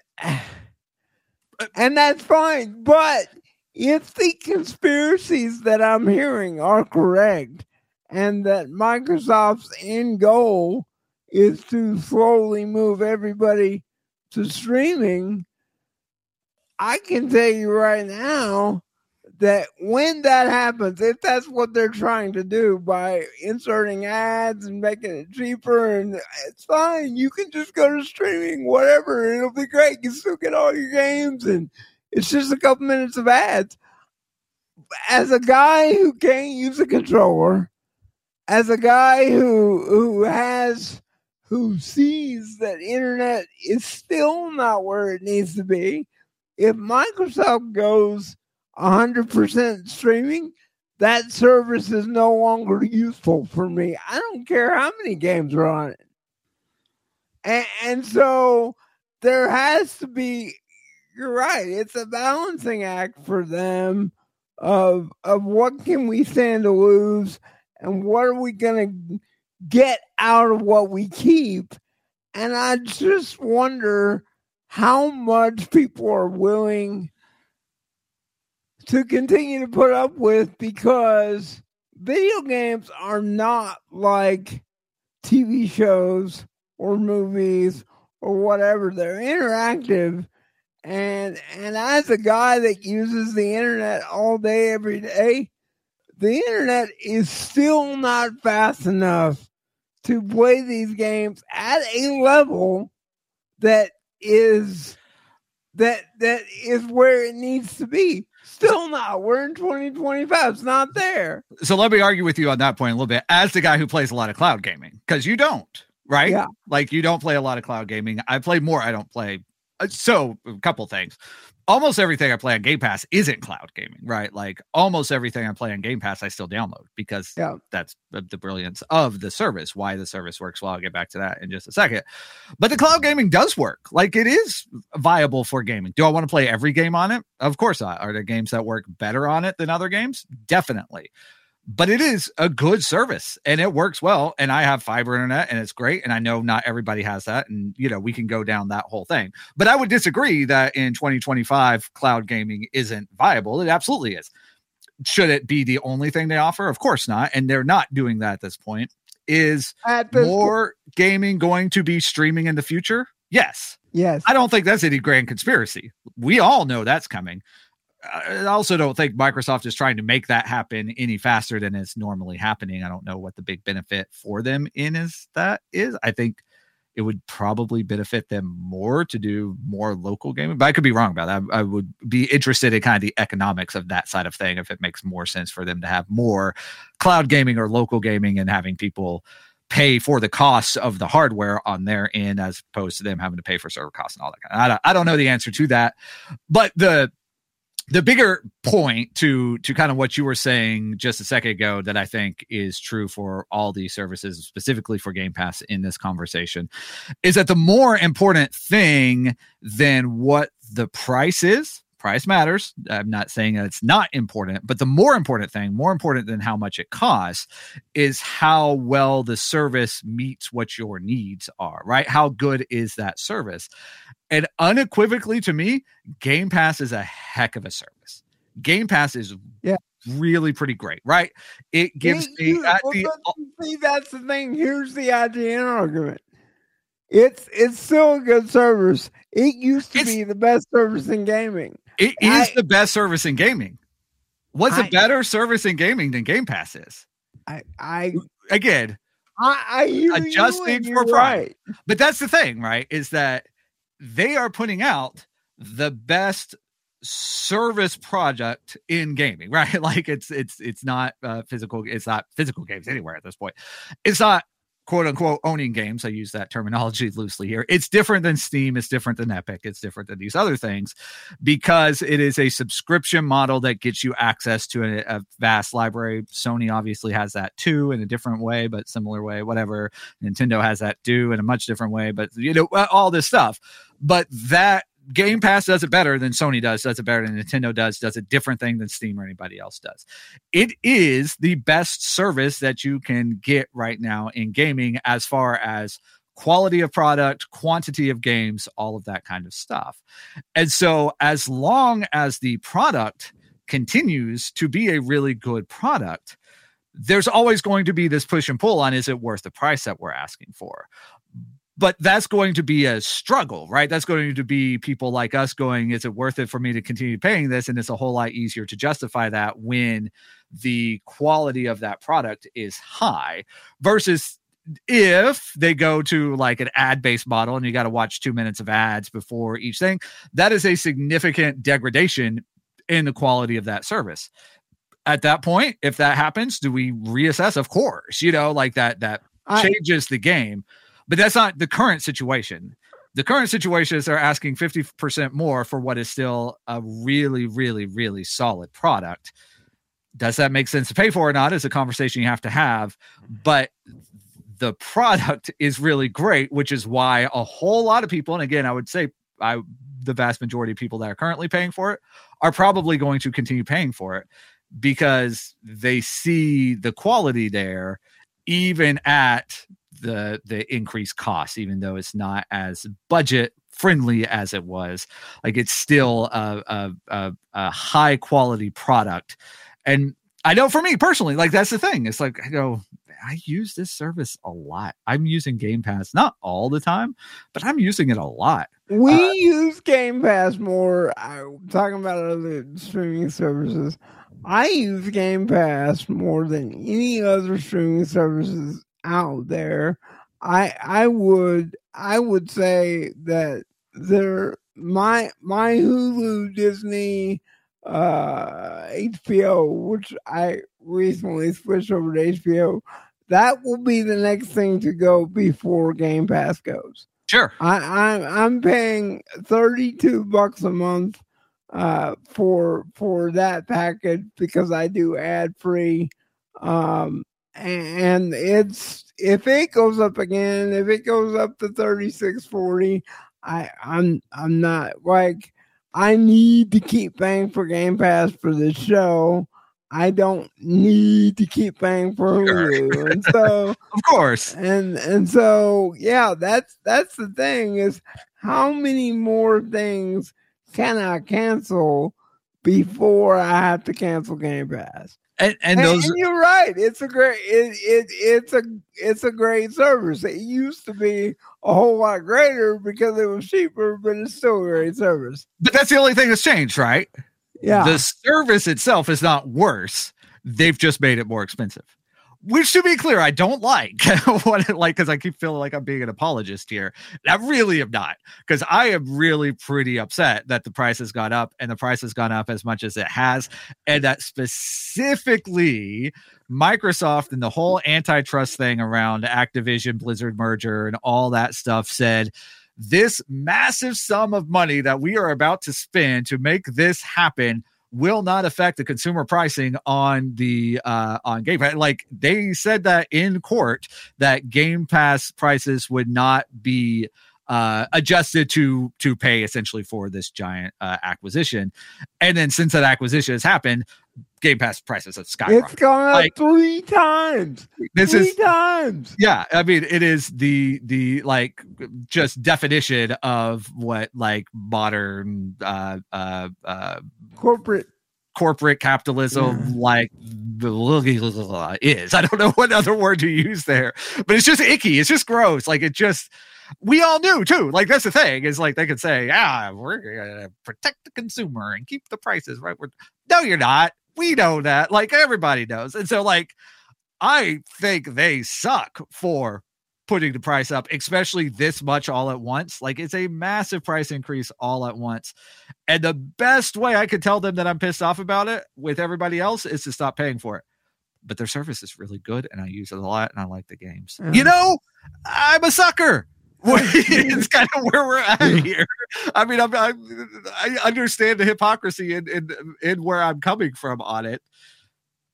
and that's fine. But if the conspiracies that I'm hearing are correct, and that Microsoft's end goal is to slowly move everybody to streaming, I can tell you right now that when that happens, if that's what they're trying to do by inserting ads and making it cheaper, and it's fine, you can just go to streaming, whatever, it'll be great. You still get all your games, and it's just a couple minutes of ads. As a guy who can't use a controller, as a guy who who has who sees that internet is still not where it needs to be, if Microsoft goes one hundred percent streaming, that service is no longer useful for me. I don't care how many games are on it. And, and so there has to be, you're right, it's a balancing act for them of, of what can we stand to lose and what are we going to get out of what we keep. And I just wonder how much people are willing to continue to put up with, because video games are not like T V shows or movies or whatever. They're interactive. And and as a guy that uses the internet all day, every day, the internet is still not fast enough to play these games at a level that is that that is where it needs to be. Still not. We're in twenty twenty-five. It's not there. So let me argue with you on that point a little bit as the guy who plays a lot of cloud gaming, because you don't, right? Yeah. Like you don't play a lot of cloud gaming. I play more. I don't play. So a couple things. Almost everything I play on Game Pass isn't cloud gaming, right? Like almost everything I play on Game Pass, I still download because yeah. that's the, the brilliance of the service, why the service works well. I'll get back to that in just a second. But the cloud gaming does work. Like it is viable for gaming. Do I want to play every game on it? Of course not. Are there games that work better on it than other games? Definitely. But it is a good service and it works well. And I have fiber internet and it's great. And I know not everybody has that. And, you know, we can go down that whole thing. But I would disagree that in twenty twenty-five, cloud gaming isn't viable. It absolutely is. Should it be the only thing they offer? Of course not. And they're not doing that at this point. Is At this more po- gaming going to be streaming in the future? Yes. Yes. I don't think that's any grand conspiracy. We all know that's coming. I also don't think Microsoft is trying to make that happen any faster than it's normally happening. I don't know what the big benefit for them in is that is. I think it would probably benefit them more to do more local gaming, but I could be wrong about that. I, I would be interested in kind of the economics of that side of thing, if it makes more sense for them to have more cloud gaming or local gaming and having people pay for the costs of the hardware on their end, as opposed to them having to pay for server costs and all that kind of. I don't, I don't know the answer to that, but the The bigger point to to kind of what you were saying just a second ago that I think is true for all these services, specifically for Game Pass in this conversation, is that the more important thing than what the price is, price matters. I'm not saying that it's not important, but the more important thing, more important than how much it costs, is how well the service meets what your needs are, right? How good is that service? And unequivocally to me, Game Pass is a heck of a service. Game Pass is yeah. really pretty great, right? It gives it, me you, at well, the, see, that's the thing. Here's the I G N argument. It's it's still a good service. It used to be the best service in gaming. It I, is the best service in gaming. What's I, a better service in gaming than Game Pass is? I I again I, I hear adjusting you for Prime. Right. But that's the thing, right? Is that they are putting out the best service product in gaming, right? Like it's it's it's not uh, physical. It's not physical games anywhere at this point. It's not quote unquote owning games. I use that terminology loosely here. It's different than Steam. It's different than Epic. It's different than these other things because it is a subscription model that gets you access to a, a vast library. Sony obviously has that too in a different way, but similar way, whatever. Nintendo has that too in a much different way, but you know, all this stuff. But that Game Pass does it better than Sony does, does it better than Nintendo does, does a different thing than Steam or anybody else does. It is the best service that you can get right now in gaming as far as quality of product, quantity of games, all of that kind of stuff. And so as long as the product continues to be a really good product, there's always going to be this push and pull on, is it worth the price that we're asking for? But that's going to be a struggle, right? That's going to be people like us going, is it worth it for me to continue paying this? And it's a whole lot easier to justify that when the quality of that product is high, versus if they go to like an ad-based model and you got to watch two minutes of ads before each thing, that is a significant degradation in the quality of that service. At that point, if that happens, do we reassess? Of course, you know, like that, that I- changes the game. But that's not the current situation. The current situation is they're asking fifty percent more for what is still a really, really, really solid product. Does that make sense to pay for or not is a conversation you have to have. But the product is really great, which is why a whole lot of people, and again, I would say I, the vast majority of people that are currently paying for it are probably going to continue paying for it, because they see the quality there, even at the the increased cost, even though it's not as budget friendly as it was. Like, it's still a, a, a, a high quality product. And I know for me personally, like, that's the thing. It's like, I go, I use this service a lot. I'm using Game Pass, not all the time, but I'm using it a lot. We Uh, use Game Pass more. I'm talking about other streaming services. I use Game Pass more than any other streaming services out there. I I would I would say that there my my Hulu, Disney, uh, H B O, which I recently switched over to H B O, that will be the next thing to go before Game Pass goes. Sure. I, I'm I'm paying thirty-two bucks a month uh, for for that package because I do ad free, um, and it's if it goes up again, if it goes up to thirty-six forty, I I'm I'm not like I need to keep paying for Game Pass for the show. I don't need to keep paying for Hulu, Sure. and so Of course. and and so yeah, that's that's the thing, is how many more things can I cancel before I have to cancel Game Pass? And, and And, those, and you're right. It's a great it, it it's a it's a great service. It used to be a whole lot greater because it was cheaper, but it's still a great service. but that's the only thing that's changed, right? Yeah. The service itself is not worse. They've just made it more expensive. Which, to be clear, I don't like. what it like because I keep feeling like I'm being an apologist here. I really am not, because I am really pretty upset that the price has gone up, and the price has gone up as much as it has, and that specifically Microsoft and the whole antitrust thing around Activision Blizzard merger and all that stuff said, this massive sum of money that we are about to spend to make this happen will not affect the consumer pricing on the uh, on Game Pass. Like, they said that in court, that Game Pass prices would not be uh, adjusted to to pay essentially for this giant uh, acquisition. And then since that acquisition has happened, Game Pass prices have skyrocketed. It's gone up Like, three times. this three is times. yeah, I mean, it is the the like just definition of what like modern uh uh uh Corporate. corporate capitalism like is. I don't know what other word to use there, but it's just icky. It's just gross. Like, it just, we all knew too. Like, that's the thing, is like they could say, ah, we're gonna protect the consumer and keep the prices right. We're, no, you're not. We know that. Like, everybody knows. And so, like, I think they suck for putting the price up, especially this much all at once. Like, it's a massive price increase all at once. And the best way I could tell them that I'm pissed off about it with everybody else is to stop paying for it. But their service is really good, and I use it a lot, and I like the games. Yeah. You know, I'm a sucker. It's kind of where we're at here. I mean, I'm, I'm, I understand the hypocrisy in, in, in where I'm coming from on it.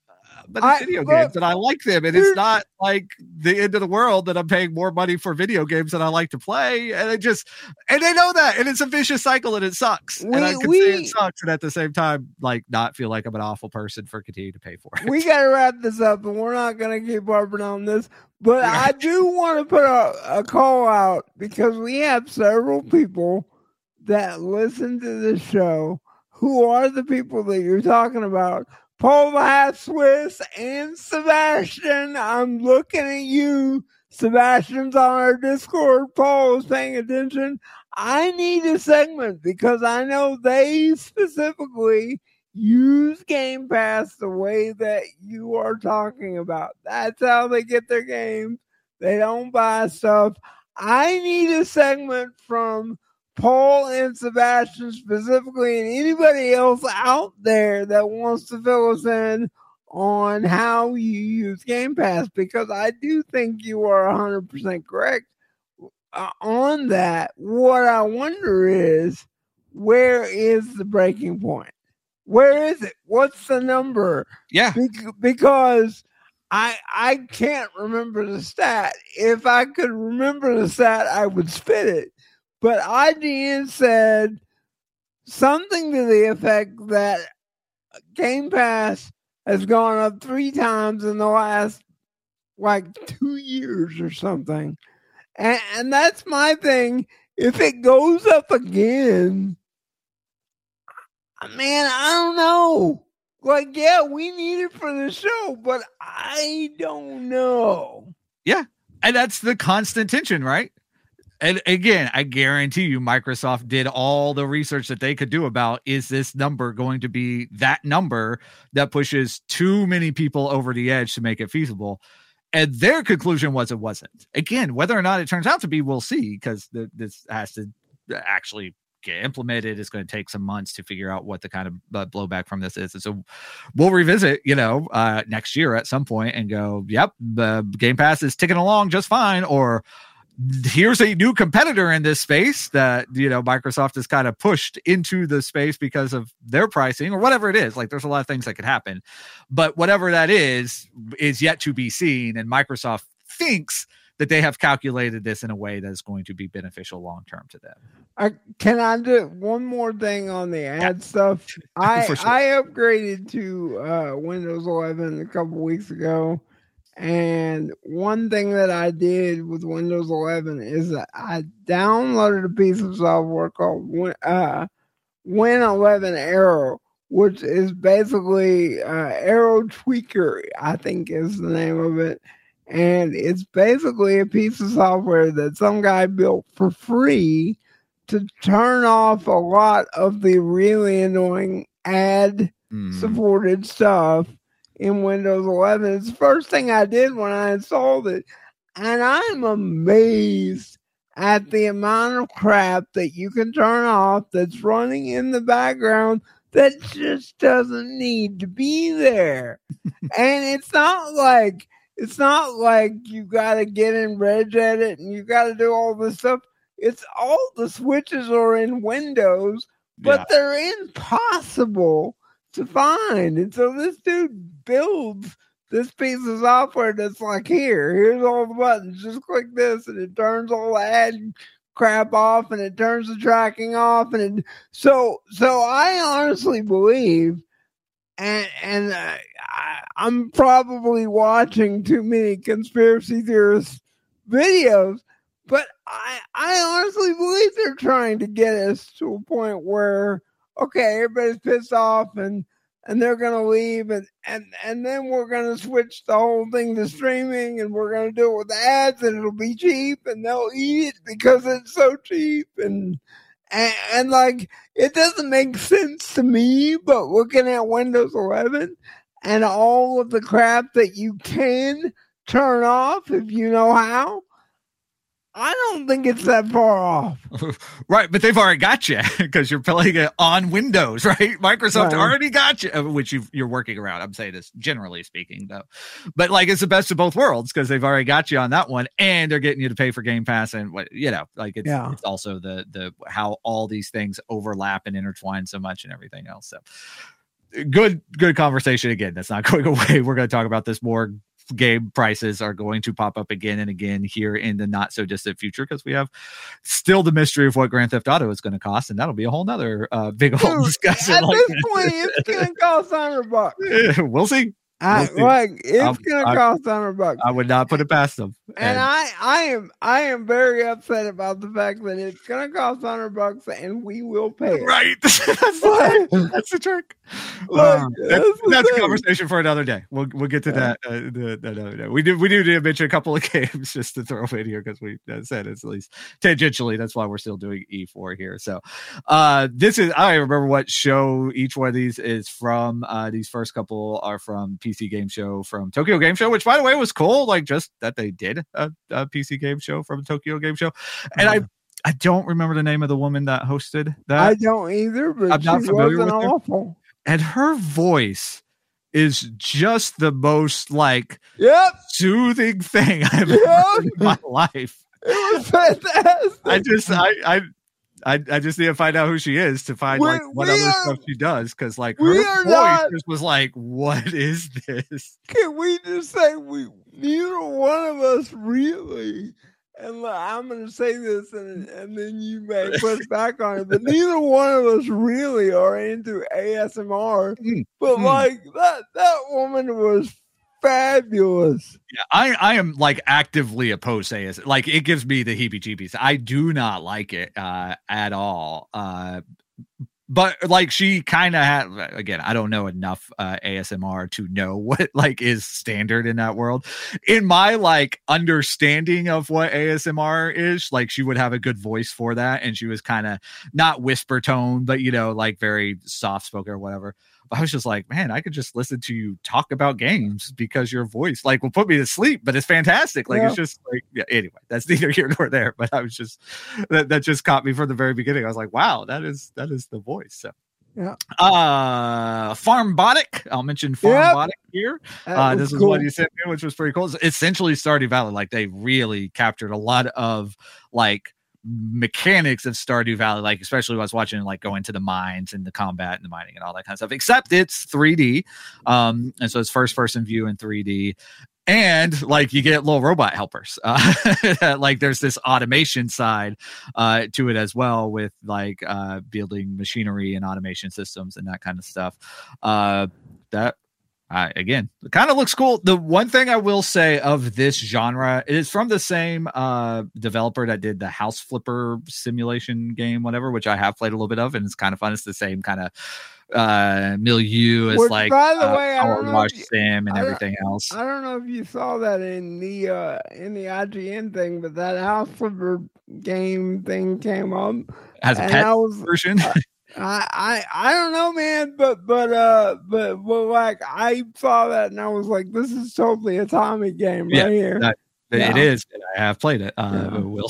but it's I- video look, games and I like them. And here's- it's not like the end of the world that I'm paying more money for video games that I like to play. And it just, and they know that. And it's a vicious cycle and it sucks. We- and I can we- say it sucks. And at the same time, like not feel like I'm an awful person for continuing to pay for it. We got to wrap this up, and we're not going to keep harping on this. But I do want to put a, a call out because we have several people that listen to the show who are the people that you're talking about. Paul the Hat Swiss and Sebastian. I'm looking at you. Sebastian's on our Discord. Paul is paying attention. I need a segment because I know they specifically use Game Pass the way that you are talking about. That's how they get their games. They don't buy stuff. I need a segment from Paul and Sebastian specifically, and anybody else out there that wants to fill us in on how you use Game Pass, because I do think you are one hundred percent correct uh, on that. What I wonder is, where is the breaking point? Where is it? What's the number? Yeah. Be- because I I can't remember the stat. If I could remember the stat, I would spit it. But I G N said something to the effect that Game Pass has gone up three times in the last like two years or something. And, and that's my thing. If it goes up again, man, I don't know. Like, yeah, we need it for the show, but I don't know. Yeah. And that's the constant tension, right? And again, I guarantee you Microsoft did all the research that they could do about, is this number going to be that number that pushes too many people over the edge to make it feasible? And their conclusion was it wasn't. Again, whether or not it turns out to be, we'll see, because this has to actually get implemented. It's going to take some months to figure out what the kind of uh, blowback from this is. And so we'll revisit, you know, uh, next year at some point and go, yep, the Game Pass is ticking along just fine, or here's a new competitor in this space that, you know, Microsoft has kind of pushed into the space because of their pricing or whatever it is. Like, there's a lot of things that could happen, but whatever that is, is yet to be seen. And Microsoft thinks that they have calculated this in a way that is going to be beneficial long-term to them. I, can I do one more thing on the ad yeah. stuff? I sure. I upgraded to uh, Windows eleven a couple weeks ago. And one thing that I did with Windows eleven is that I downloaded a piece of software called uh, Win eleven Aero, which is basically uh, Aero Tweaker, I think is the name of it. And it's basically a piece of software that some guy built for free to turn off a lot of the really annoying ad-supported mm. stuff in Windows eleven. It's the first thing I did when I installed it. And I'm amazed at the amount of crap that you can turn off that's running in the background that just doesn't need to be there. And it's not like it's not like you got to get in Regedit and you got to do all this stuff. It's all the switches are in Windows, but yeah. they're impossible to find. And so this dude builds this piece of software that's like, here, here's all the buttons, just click this, and it turns all the ad crap off, and it turns the tracking off, and it, so so I honestly believe, and and uh, I, I'm probably watching too many conspiracy theorist videos, but I I honestly believe they're trying to get us to a point where, okay, everybody's pissed off and and they're going to leave, and, and, and then we're going to switch the whole thing to streaming, and we're going to do it with ads, and it'll be cheap, and they'll eat it because it's so cheap, and, and, and like, it doesn't make sense to me, but looking at Windows eleven and all of the crap that you can turn off if you know how, I don't think it's that far off. Right, but they've already got you because you're playing it on Windows, right? Microsoft right. already got you, which you've, you're working around. I'm saying this generally speaking, though. But like, it's the best of both worlds because they've already got you on that one, and they're getting you to pay for Game Pass, and what you know, like it's, yeah. it's also the the how all these things overlap and intertwine so much and everything else. So good, good conversation again. That's not going away. We're going to talk about this more. Game prices are going to pop up again and again here in the not so distant future because we have still the mystery of what Grand Theft Auto is going to cost, and that'll be a whole nother uh, big old discussion. At like this that. point, it's going to cost a hundred bucks. We'll see. I, We'll see. like it's I'll- going to I- cost a hundred bucks. I would not put it past them. And I, I am, I am very upset about the fact that it's gonna cost a hundred bucks, and we will pay it. Right, that's the, that's the trick. Like, Um, that's that's the that's a thing. conversation for another day. We'll we'll get to Yeah. that. Uh, the, the, the, the- we do we do need to mention a couple of games just to throw in here because we uh, said it's at least tangentially. That's why we're still doing E four here. So, uh, this is I don't remember what show each one of these is from. Uh, these first couple are from P C Game Show from Tokyo Game Show, which by the way was cool. Like just that they did a, a P C Game Show from Tokyo Game Show, and I. I don't remember the name of the woman that hosted that. I don't either, but I'm not she familiar wasn't with her. awful. And her voice is just the most like Yep, soothing thing I've Yeah. ever heard in my life. it was fantastic. I just I I I, I just need to find out who she is to find We- like what we other are- stuff she does because like we her are voice not- just was like, what is this? Can we just say we neither one of us really? And look, I'm going to say this, and and then you may push back on it. But neither one of us really are into A S M R. Mm, But mm. like that, that woman was fabulous. Yeah, I I am like actively opposed to A S. Like it gives me the heebie-jeebies. I do not like it uh, at all. Uh, but like she kind of had again, I don't know enough uh, A S M R to know what like is standard in that world. In my like understanding of what A S M R is, like she would have a good voice for that, and she was kind of not whisper tone, but you know, like very soft spoken or whatever. I was just like, man, I could just listen to you talk about games because your voice like will put me to sleep, but it's fantastic. Like Yeah. it's just like, yeah, anyway, that's neither here nor there, but I was just, that, that just caught me from the very beginning. I was like, wow, that is, that is the voice. So, Yeah. uh, Farmbotic. I'll mention Farmbotic here. That Uh, was this is cool. what he sent me, which was pretty cool. It's essentially Stardew Valley. Like they really captured a lot of like mechanics of Stardew Valley, like especially when I was watching like go into the mines and the combat and the mining and all that kind of stuff, except it's three D. Um, and so it's first person view in three D. And like you get little robot helpers, uh, like there's this automation side uh, to it as well with like uh, building machinery and automation systems and that kind of stuff. Uh, that uh, again, it kind of looks cool. The one thing I will say of this genre, it is from the same uh, developer that did the House Flipper simulation game, whatever, which I have played a little bit of, and it's kind of fun. It's the same kind of uh milieu as Which, like by the uh, way, I Power don't know Wash if you- Sim and I don't- everything else. I don't know if you saw that in the uh, in the I G N thing, but that House Flipper game thing came up, Has a and pet I was version. I, I I don't know, man, but but uh but but like I saw that and I was like, this is totally a Tommy game Yeah, right here. that- It Yeah. is. I have played it. Uh, Yeah. Will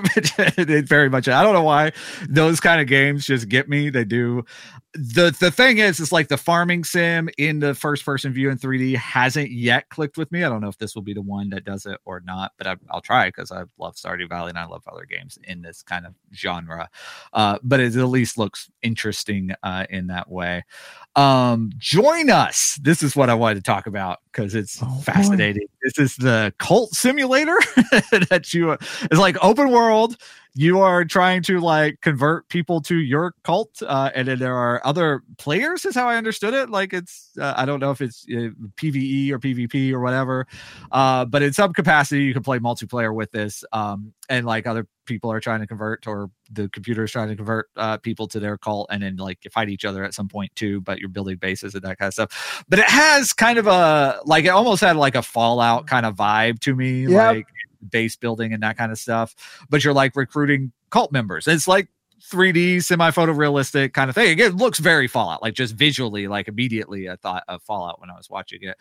it very much. I don't know why those kind of games just get me. They do. the The thing is, it's like the farming sim in the first person view in three D hasn't yet clicked with me. I don't know if this will be the one that does it or not, but I, I'll try because I love Stardew Valley and I love other games in this kind of genre. Uh, but it at least looks interesting uh, in that way. Um, join us. This is what I wanted to talk about because it's Oh, boy. fascinating. This is the cult simulator that you it's like open world. You are trying to like convert people to your cult, uh, and then there are other players. Is how I understood it. Like it's, uh, I don't know if it's uh, PvE or PvP or whatever, uh, but in some capacity you can play multiplayer with this, um, and like other people are trying to convert, or the computer is trying to convert uh, people to their cult, and then like you fight each other at some point too. But you're building bases and that kind of stuff. But it has kind of a like it almost had like a Fallout kind of vibe to me, Yep. like base building and that kind of stuff. But you're like recruiting cult members. It's like three D semi photorealistic kind of thing. Again, it looks very Fallout, like just visually, like immediately I thought of Fallout when I was watching it.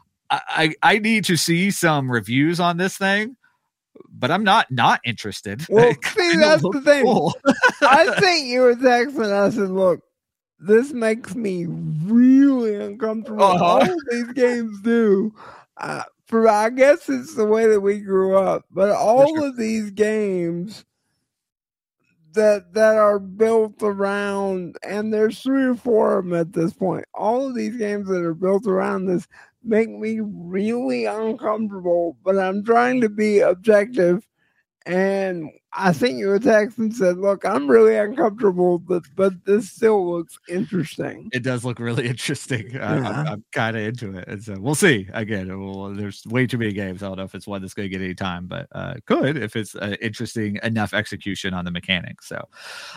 I, I, I need to see some reviews on this thing, but I'm not not interested. Well, It see, kinda that's the looks thing. cool. I think you were texting us and look, this makes me really uncomfortable. Uh-huh. All of these games do. Uh, for I guess it's the way that we grew up, but all sure. of these games, that that are built around, and there's three or four of them at this point. All of these games that are built around this make me really uncomfortable, but I'm trying to be objective. And I sent you a text and said, look, I'm really uncomfortable, but, but this still looks interesting. It does look really interesting. Yeah. I, I'm, I'm kind of into it. And so we'll see. Again, well, there's way too many games. I don't know if it's one that's going to get any time, but uh, could if it's uh, interesting enough execution on the mechanics. So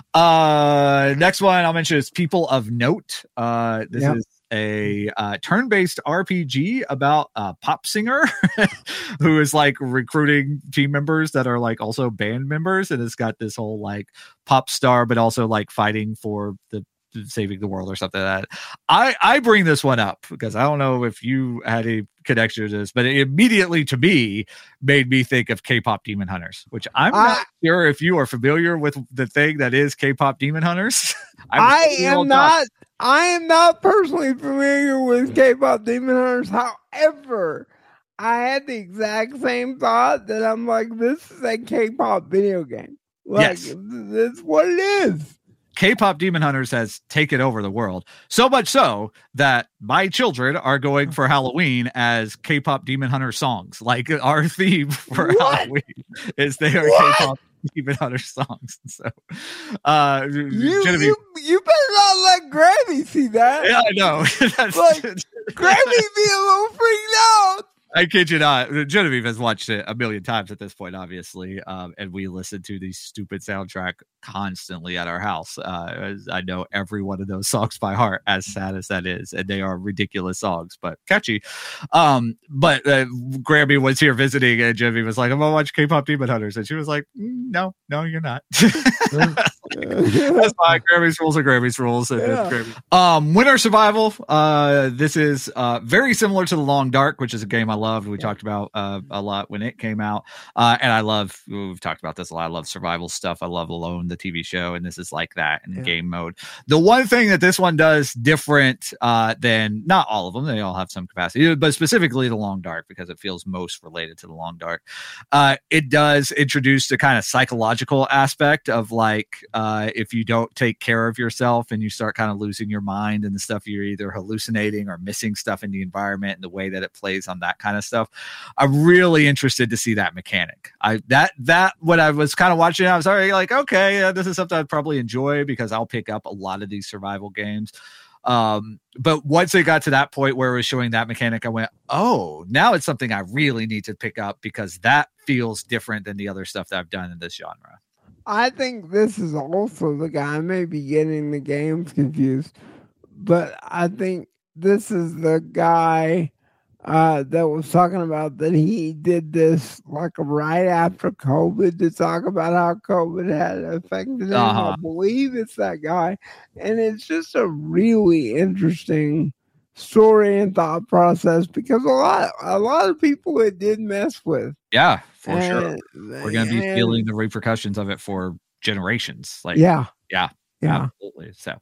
uh, next one I'll mention is People of Note. Uh, this yep. is a uh, turn-based R P G about a pop singer who is like recruiting team members that are like also band members, and it's got this whole like pop star, but also like fighting for the saving the world or something like that. I I bring this one up because I don't know if you had a connection to this, but it immediately to me made me think of K-pop Demon Hunters, which I'm not uh, sure if you are familiar with the thing that is K-pop Demon Hunters. I am not. I am not personally familiar with K-pop Demon Hunters. However, I had the exact same thought that I'm like, this is a K-pop video game. Like, yes. That's what it is. K-pop Demon Hunters has taken over the world, so much so that my children are going for Halloween as K-pop Demon Hunter songs. Like our theme for what? Halloween is they are what? K-pop Demon Hunter songs. So, uh, you, you, you better not let Grammy see that. Yeah, I know. That's like, Grammy be a little freaked out. I kid you not. Genevieve has watched it a million times at this point, obviously, um, and we listen to the stupid soundtrack constantly at our house. Uh, I know every one of those songs by heart, as sad as that is, and they are ridiculous songs, but catchy. Um, but uh, Grammy was here visiting, and Genevieve was like, "I'm gonna watch K-pop Demon Hunters," and she was like, "No, no, you're not." That's fine. Grammy's rules are Grammy's rules. And yeah. Grammy. Um, Winter Survival. Uh, this is uh, very similar to The Long Dark, which is a game I loved. We yeah. talked about uh, a lot when it came out. Uh, and I love, we've talked about this a lot. I love survival stuff. I love Alone, the T V show. And this is like that in yeah. game mode. The one thing that this one does different uh, than not all of them, they all have some capacity, but specifically The Long Dark, because it feels most related to The Long Dark. Uh, it does introduce the kind of psychological aspect of like, uh, if you don't take care of yourself and you start kind of losing your mind and the stuff, you're either hallucinating or missing stuff in the environment and the way that it plays on that kind of stuff. I'm really interested to see that mechanic. I that that when I was kind of watching it, I was already like, okay, uh, this is something I'd probably enjoy because I'll pick up a lot of these survival games. Um, but once it got to that point where it was showing that mechanic, I went, oh, now it's something I really need to pick up because that feels different than the other stuff that I've done in this genre. I think this is also the guy, I may be getting the games confused, but I think this is the guy uh, that was talking about that he did this like right after COVID to talk about how COVID had affected him. Uh-huh. I believe it's that guy. And it's just a really interesting story and thought process because a lot, a lot of people it did mess with. Yeah, for and, sure. We're going to be and, feeling the repercussions of it for generations. Like, yeah, yeah. Yeah, absolutely. So,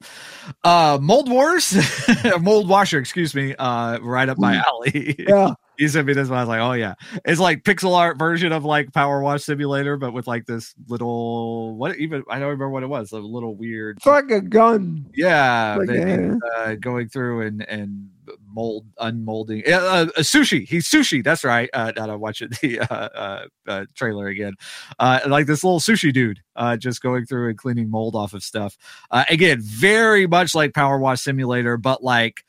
uh, Mold Wars, Mold Washer, excuse me, uh, right up my alley. Yeah, he sent me this one. I was like, oh yeah, it's like pixel art version of like Power Wash Simulator, but with like this little what even I don't remember what it was. A little weird. It's like a gun. Yeah, like they, uh, going through and and mold unmolding uh, a sushi. He's sushi. That's right. Uh, now I'm watching the uh, uh, uh, trailer again. Uh, like this little sushi dude, uh, just going through and cleaning mold off of stuff. Uh, again, very much like Power Wash Simulator, but like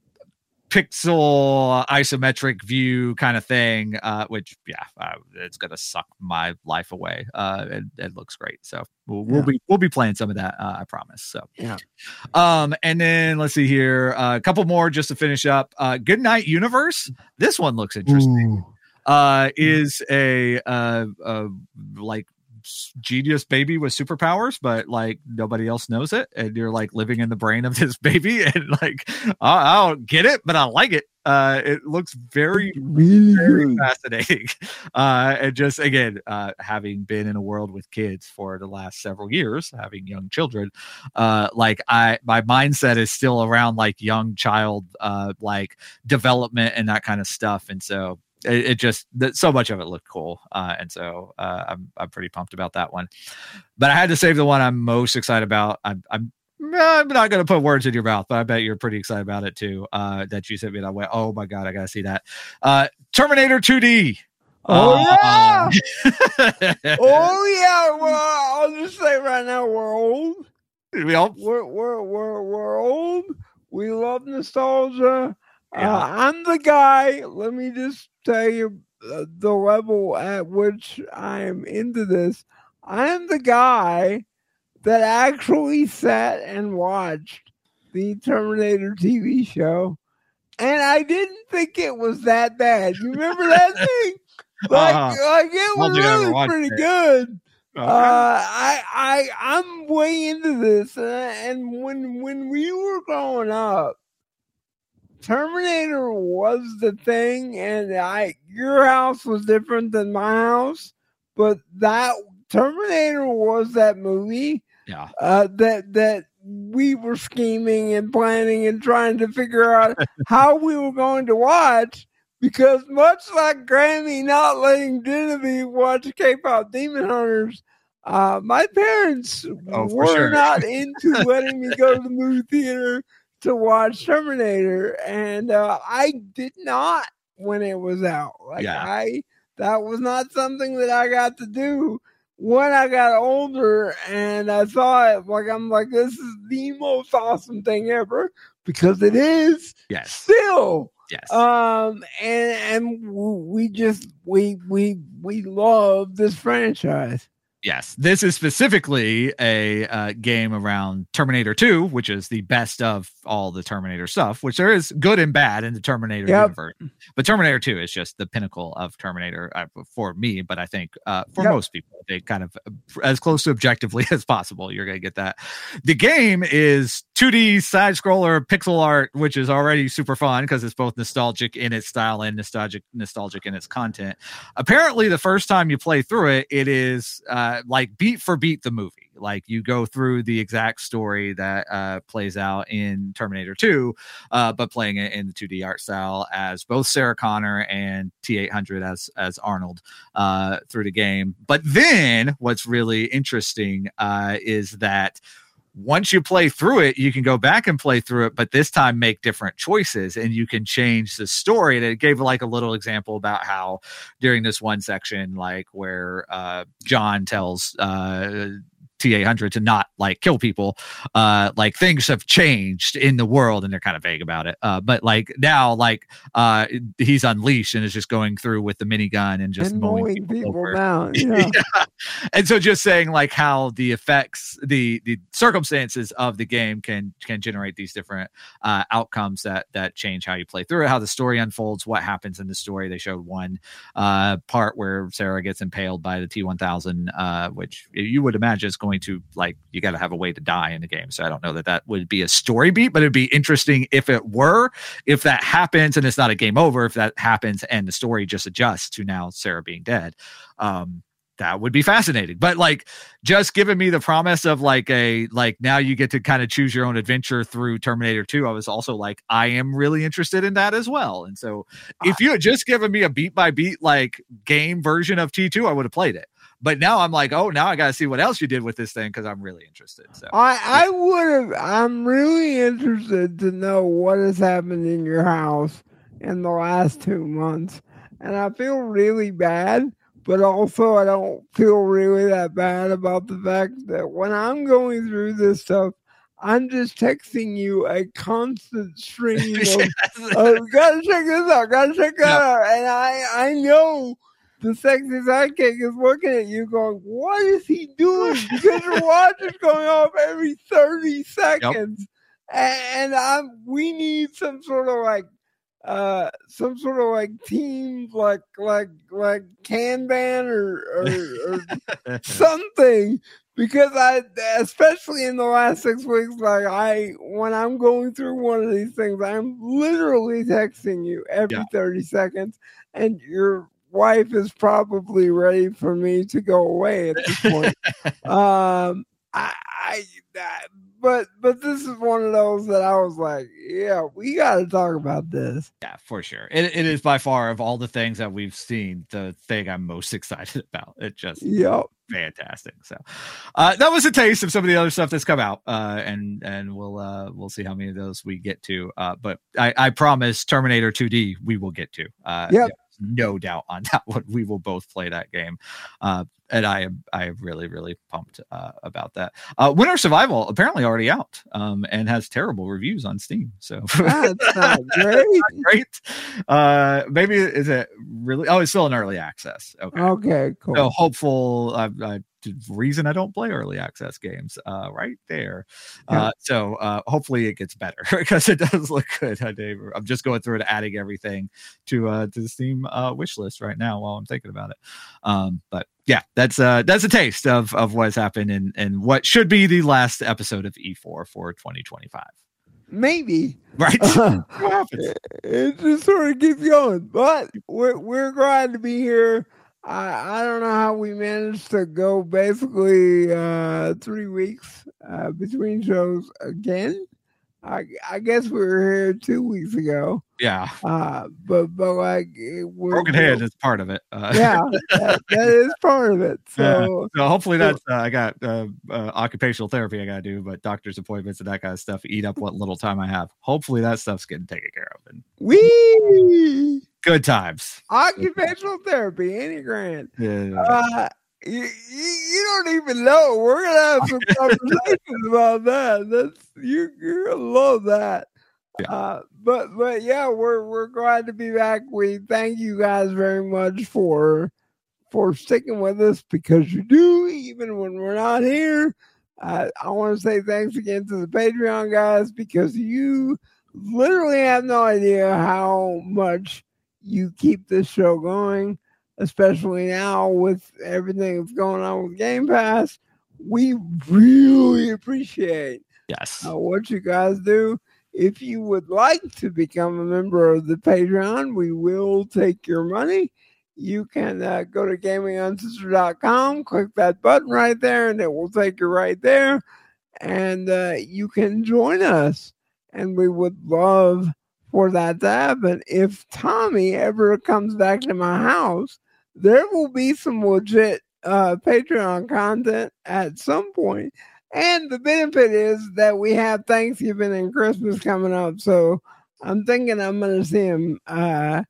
pixel isometric view kind of thing, uh, which yeah, uh, it's gonna suck my life away. Uh, it, it looks great, so we'll, we'll yeah. be we'll be playing some of that. Uh, I promise. So yeah. Um, and then let's see here, uh, a couple more just to finish up. Uh, Goodnight Universe. This one looks interesting. Ooh. Uh, is a uh, uh like. genius baby with superpowers, but like nobody else knows it, and you're like living in the brain of this baby, and like I, I don't get it, but I like it. Uh, it looks very, really very fascinating. Uh, and just again, uh, having been in a world with kids for the last several years, having young children, uh, like I, my mindset is still around like young child, uh, like development and that kind of stuff, and so. it, it just that so much of it looked cool, uh, and so uh, I'm I'm pretty pumped about that one. But I had to save the one I'm most excited about. I'm I'm I'm not going to put words in your mouth, but I bet you're pretty excited about it too. Uh, that you sent me that way. Oh my god, I got to see that. Uh, Terminator two D. Oh uh, yeah. Oh yeah. Well, I'll just say right now, we're old. We all We're we're we're we're old. We love nostalgia. Yeah. Uh, I'm the guy. Let me just tell you uh, the level at which I am into this. I am the guy that actually sat and watched the Terminator T V show, and I didn't think it was that bad. You remember that thing? Like, Uh-huh. like it was really pretty it. good. Okay. Uh, I, I, I'm way into this, uh, and when when we were growing up, Terminator was the thing, and I, your house was different than my house, but that Terminator was that movie. Yeah. Uh, that that we were scheming and planning and trying to figure out how we were going to watch. Because much like Grammy not letting Genevieve watch K-pop Demon Hunters, uh, my parents Oh, for were sure. not into letting me go to the movie theater to watch Terminator, and uh, I did not when it was out. Like Yeah. I, that was not something that I got to do when I got older, and I saw it. Like I'm like, this is the most awesome thing ever, because it is. Yes. Still. Yes. Um, and and we just we we we love this franchise. Yes, this is specifically a uh, game around Terminator two, which is the best of all the Terminator stuff, which there is good and bad in the Terminator Yep. universe. But Terminator two is just the pinnacle of Terminator uh, for me, but I think uh, for Yep. most people, they kind of uh, as close to objectively as possible, you're going to get that. The game is two D side scroller pixel art, which is already super fun because it's both nostalgic in its style and nostalgic nostalgic in its content. Apparently, the first time you play through it, it is uh, like beat for beat the movie. Like you go through the exact story that uh, plays out in Terminator two, uh, but playing it in the two D art style as both Sarah Connor and T eight hundred as as Arnold uh, through the game. But then what's really interesting uh, is that once you play through it, you can go back and play through it, but this time make different choices and you can change the story. And it gave like a little example about how during this one section, like where uh, John tells uh, T eight hundred to not like kill people, uh, like things have changed in the world and they're kind of vague about it. Uh, but like now, like uh, he's unleashed and is just going through with the minigun and just and mowing mowing people, people over. down. Yeah. Yeah. And so just saying like how the effects, the the circumstances of the game can can generate these different uh, outcomes that that change how you play through it, how the story unfolds, what happens in the story. They showed one uh, part where Sarah gets impaled by the T one thousand, uh, which you would imagine is going to like, you got to have a way to die in the game. So I don't know that that would be a story beat, but it'd be interesting if it were, if that happens and it's not a game over, if that happens and the story just adjusts to now Sarah being dead. Um, that would be fascinating. But like just giving me the promise of like a like now you get to kind of choose your own adventure through Terminator two. I was also like, I am really interested in that as well. And so if you had just given me a beat by beat like game version of T two, I would have played it. But now I'm like, oh, now I got to see what else you did with this thing because I'm really interested. So I I would have. I'm really interested to know what has happened in your house in the last two months, and I feel really bad. But also, I don't feel really that bad about the fact that when I'm going through this stuff, I'm just texting you a constant stream of, oh, gotta check this out, gotta check that Yeah. out. And I, I know the sexy sidekick is looking at you going, what is he doing? Because your watch is going off every thirty seconds. Yep. And I'm, we need some sort of like, uh some sort of like team like like like Kanban or or, or something, because I especially in the last six weeks like I when I'm going through one of these things I'm literally texting you every yeah. thirty seconds, and your wife is probably ready for me to go away at this point. um I, I, I but but this is one of those that I was like, yeah, we got to talk about this. Yeah, for sure. It it is by far of all the things that we've seen the thing I'm most excited about. It just yep. fantastic. So uh, that was a taste of some of the other stuff that's come out, uh, and and we'll uh, we'll see how many of those we get to. Uh, but I, I promise, Terminator two D we will get to. Uh, yep. No doubt on that one. We will both play that game. Uh, and I am I am really, really pumped uh, about that. Uh, Winter Survival apparently already out um, and has terrible reviews on Steam. So that's not great. Not great. Uh, maybe is it really? Oh, it's still in early access. Okay. Okay, cool. So hopeful. I, I reason I don't play early access games uh right there. Uh so uh hopefully it gets better because it does look good. I, I'm just going through it, adding everything to uh to the Steam uh wish list right now while I'm thinking about it. Um but yeah, that's uh that's a taste of of what's happened in and what should be the last episode of E four for twenty twenty-five. Maybe. Right. Uh, what happens? It just sort of keeps going. But we're we're glad to be here. I, I don't know how we managed to go basically uh, three weeks uh, between shows again. I, I guess we were here two weeks ago. Yeah. Uh, but but like we're, broken hand is part of it. Uh, yeah, that, that is part of it. So, yeah. so hopefully that's uh, I got uh, uh, occupational therapy I got to do, but doctor's appointments and that kind of stuff eat up what little time I have. Hopefully that stuff's getting taken care of. And we good times. Occupational therapy, any grand. Yeah. Uh, you, you, you don't even know. We're gonna have some conversations about that. That's you. You're gonna love that. Yeah. Uh, but but yeah, we're we're glad to be back. We thank you guys very much for for sticking with us because you do, even when we're not here. Uh, I want to say thanks again to the Patreon guys because you literally have no idea how much you keep this show going, especially now with everything that's going on with Game Pass. We really appreciate yes uh, what you guys do. If you would like to become a member of the Patreon, we will take your money. You can uh, go to gaming uncensored dot com, click that button right there, and it will take you right there. And uh, you can join us. And we would love for that to happen. If Tommy ever comes back to my house, there will be some legit uh, Patreon content at some point. And the benefit is that we have Thanksgiving and Christmas coming up. So I'm thinking I'm going to see him uh,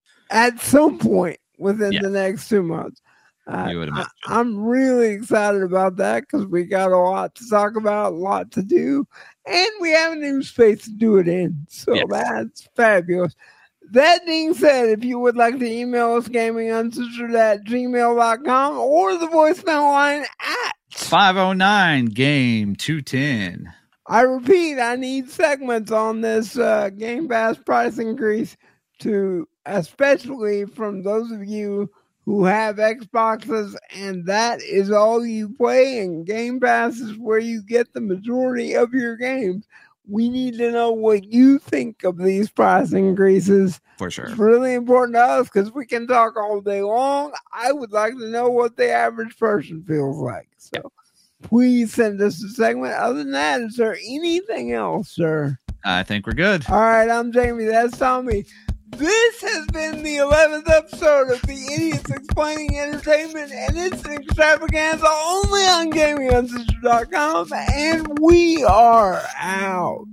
at some point within yeah. the next two months. Uh, I, I'm really excited about that because we got a lot to talk about, a lot to do, and we have a new space to do it in. So yes. that's fabulous. That being said, if you would like to email us, gaming uncensored at gmail dot com or the voicemail line at five oh nine game two ten. I repeat, I need segments on this uh, Game Pass price increase to, especially from those of you who have Xboxes and that is all you play, and Game Pass is where you get the majority of your games. We need to know what you think of these price increases. For sure. It's really important to us because we can talk all day long. I would like to know what the average person feels like. So yep. please send us a segment. Other than that, is there anything else, sir? I think we're good. All right, I'm Jamie. That's Tommy. This has been the eleventh episode of the Idiots Explaining Entertainment, and it's an extravaganza only on gaming uncensored dot com, and we are out.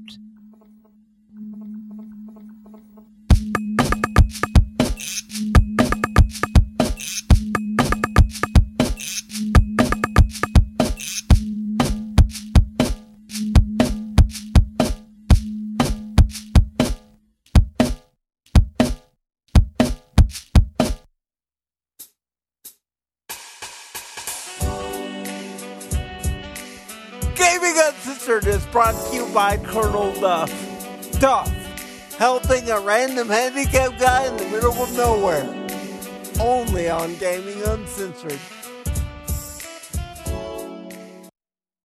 Is brought to you by Colonel Duff. Duff, helping a random handicapped guy in the middle of nowhere. Only on Gaming Uncensored.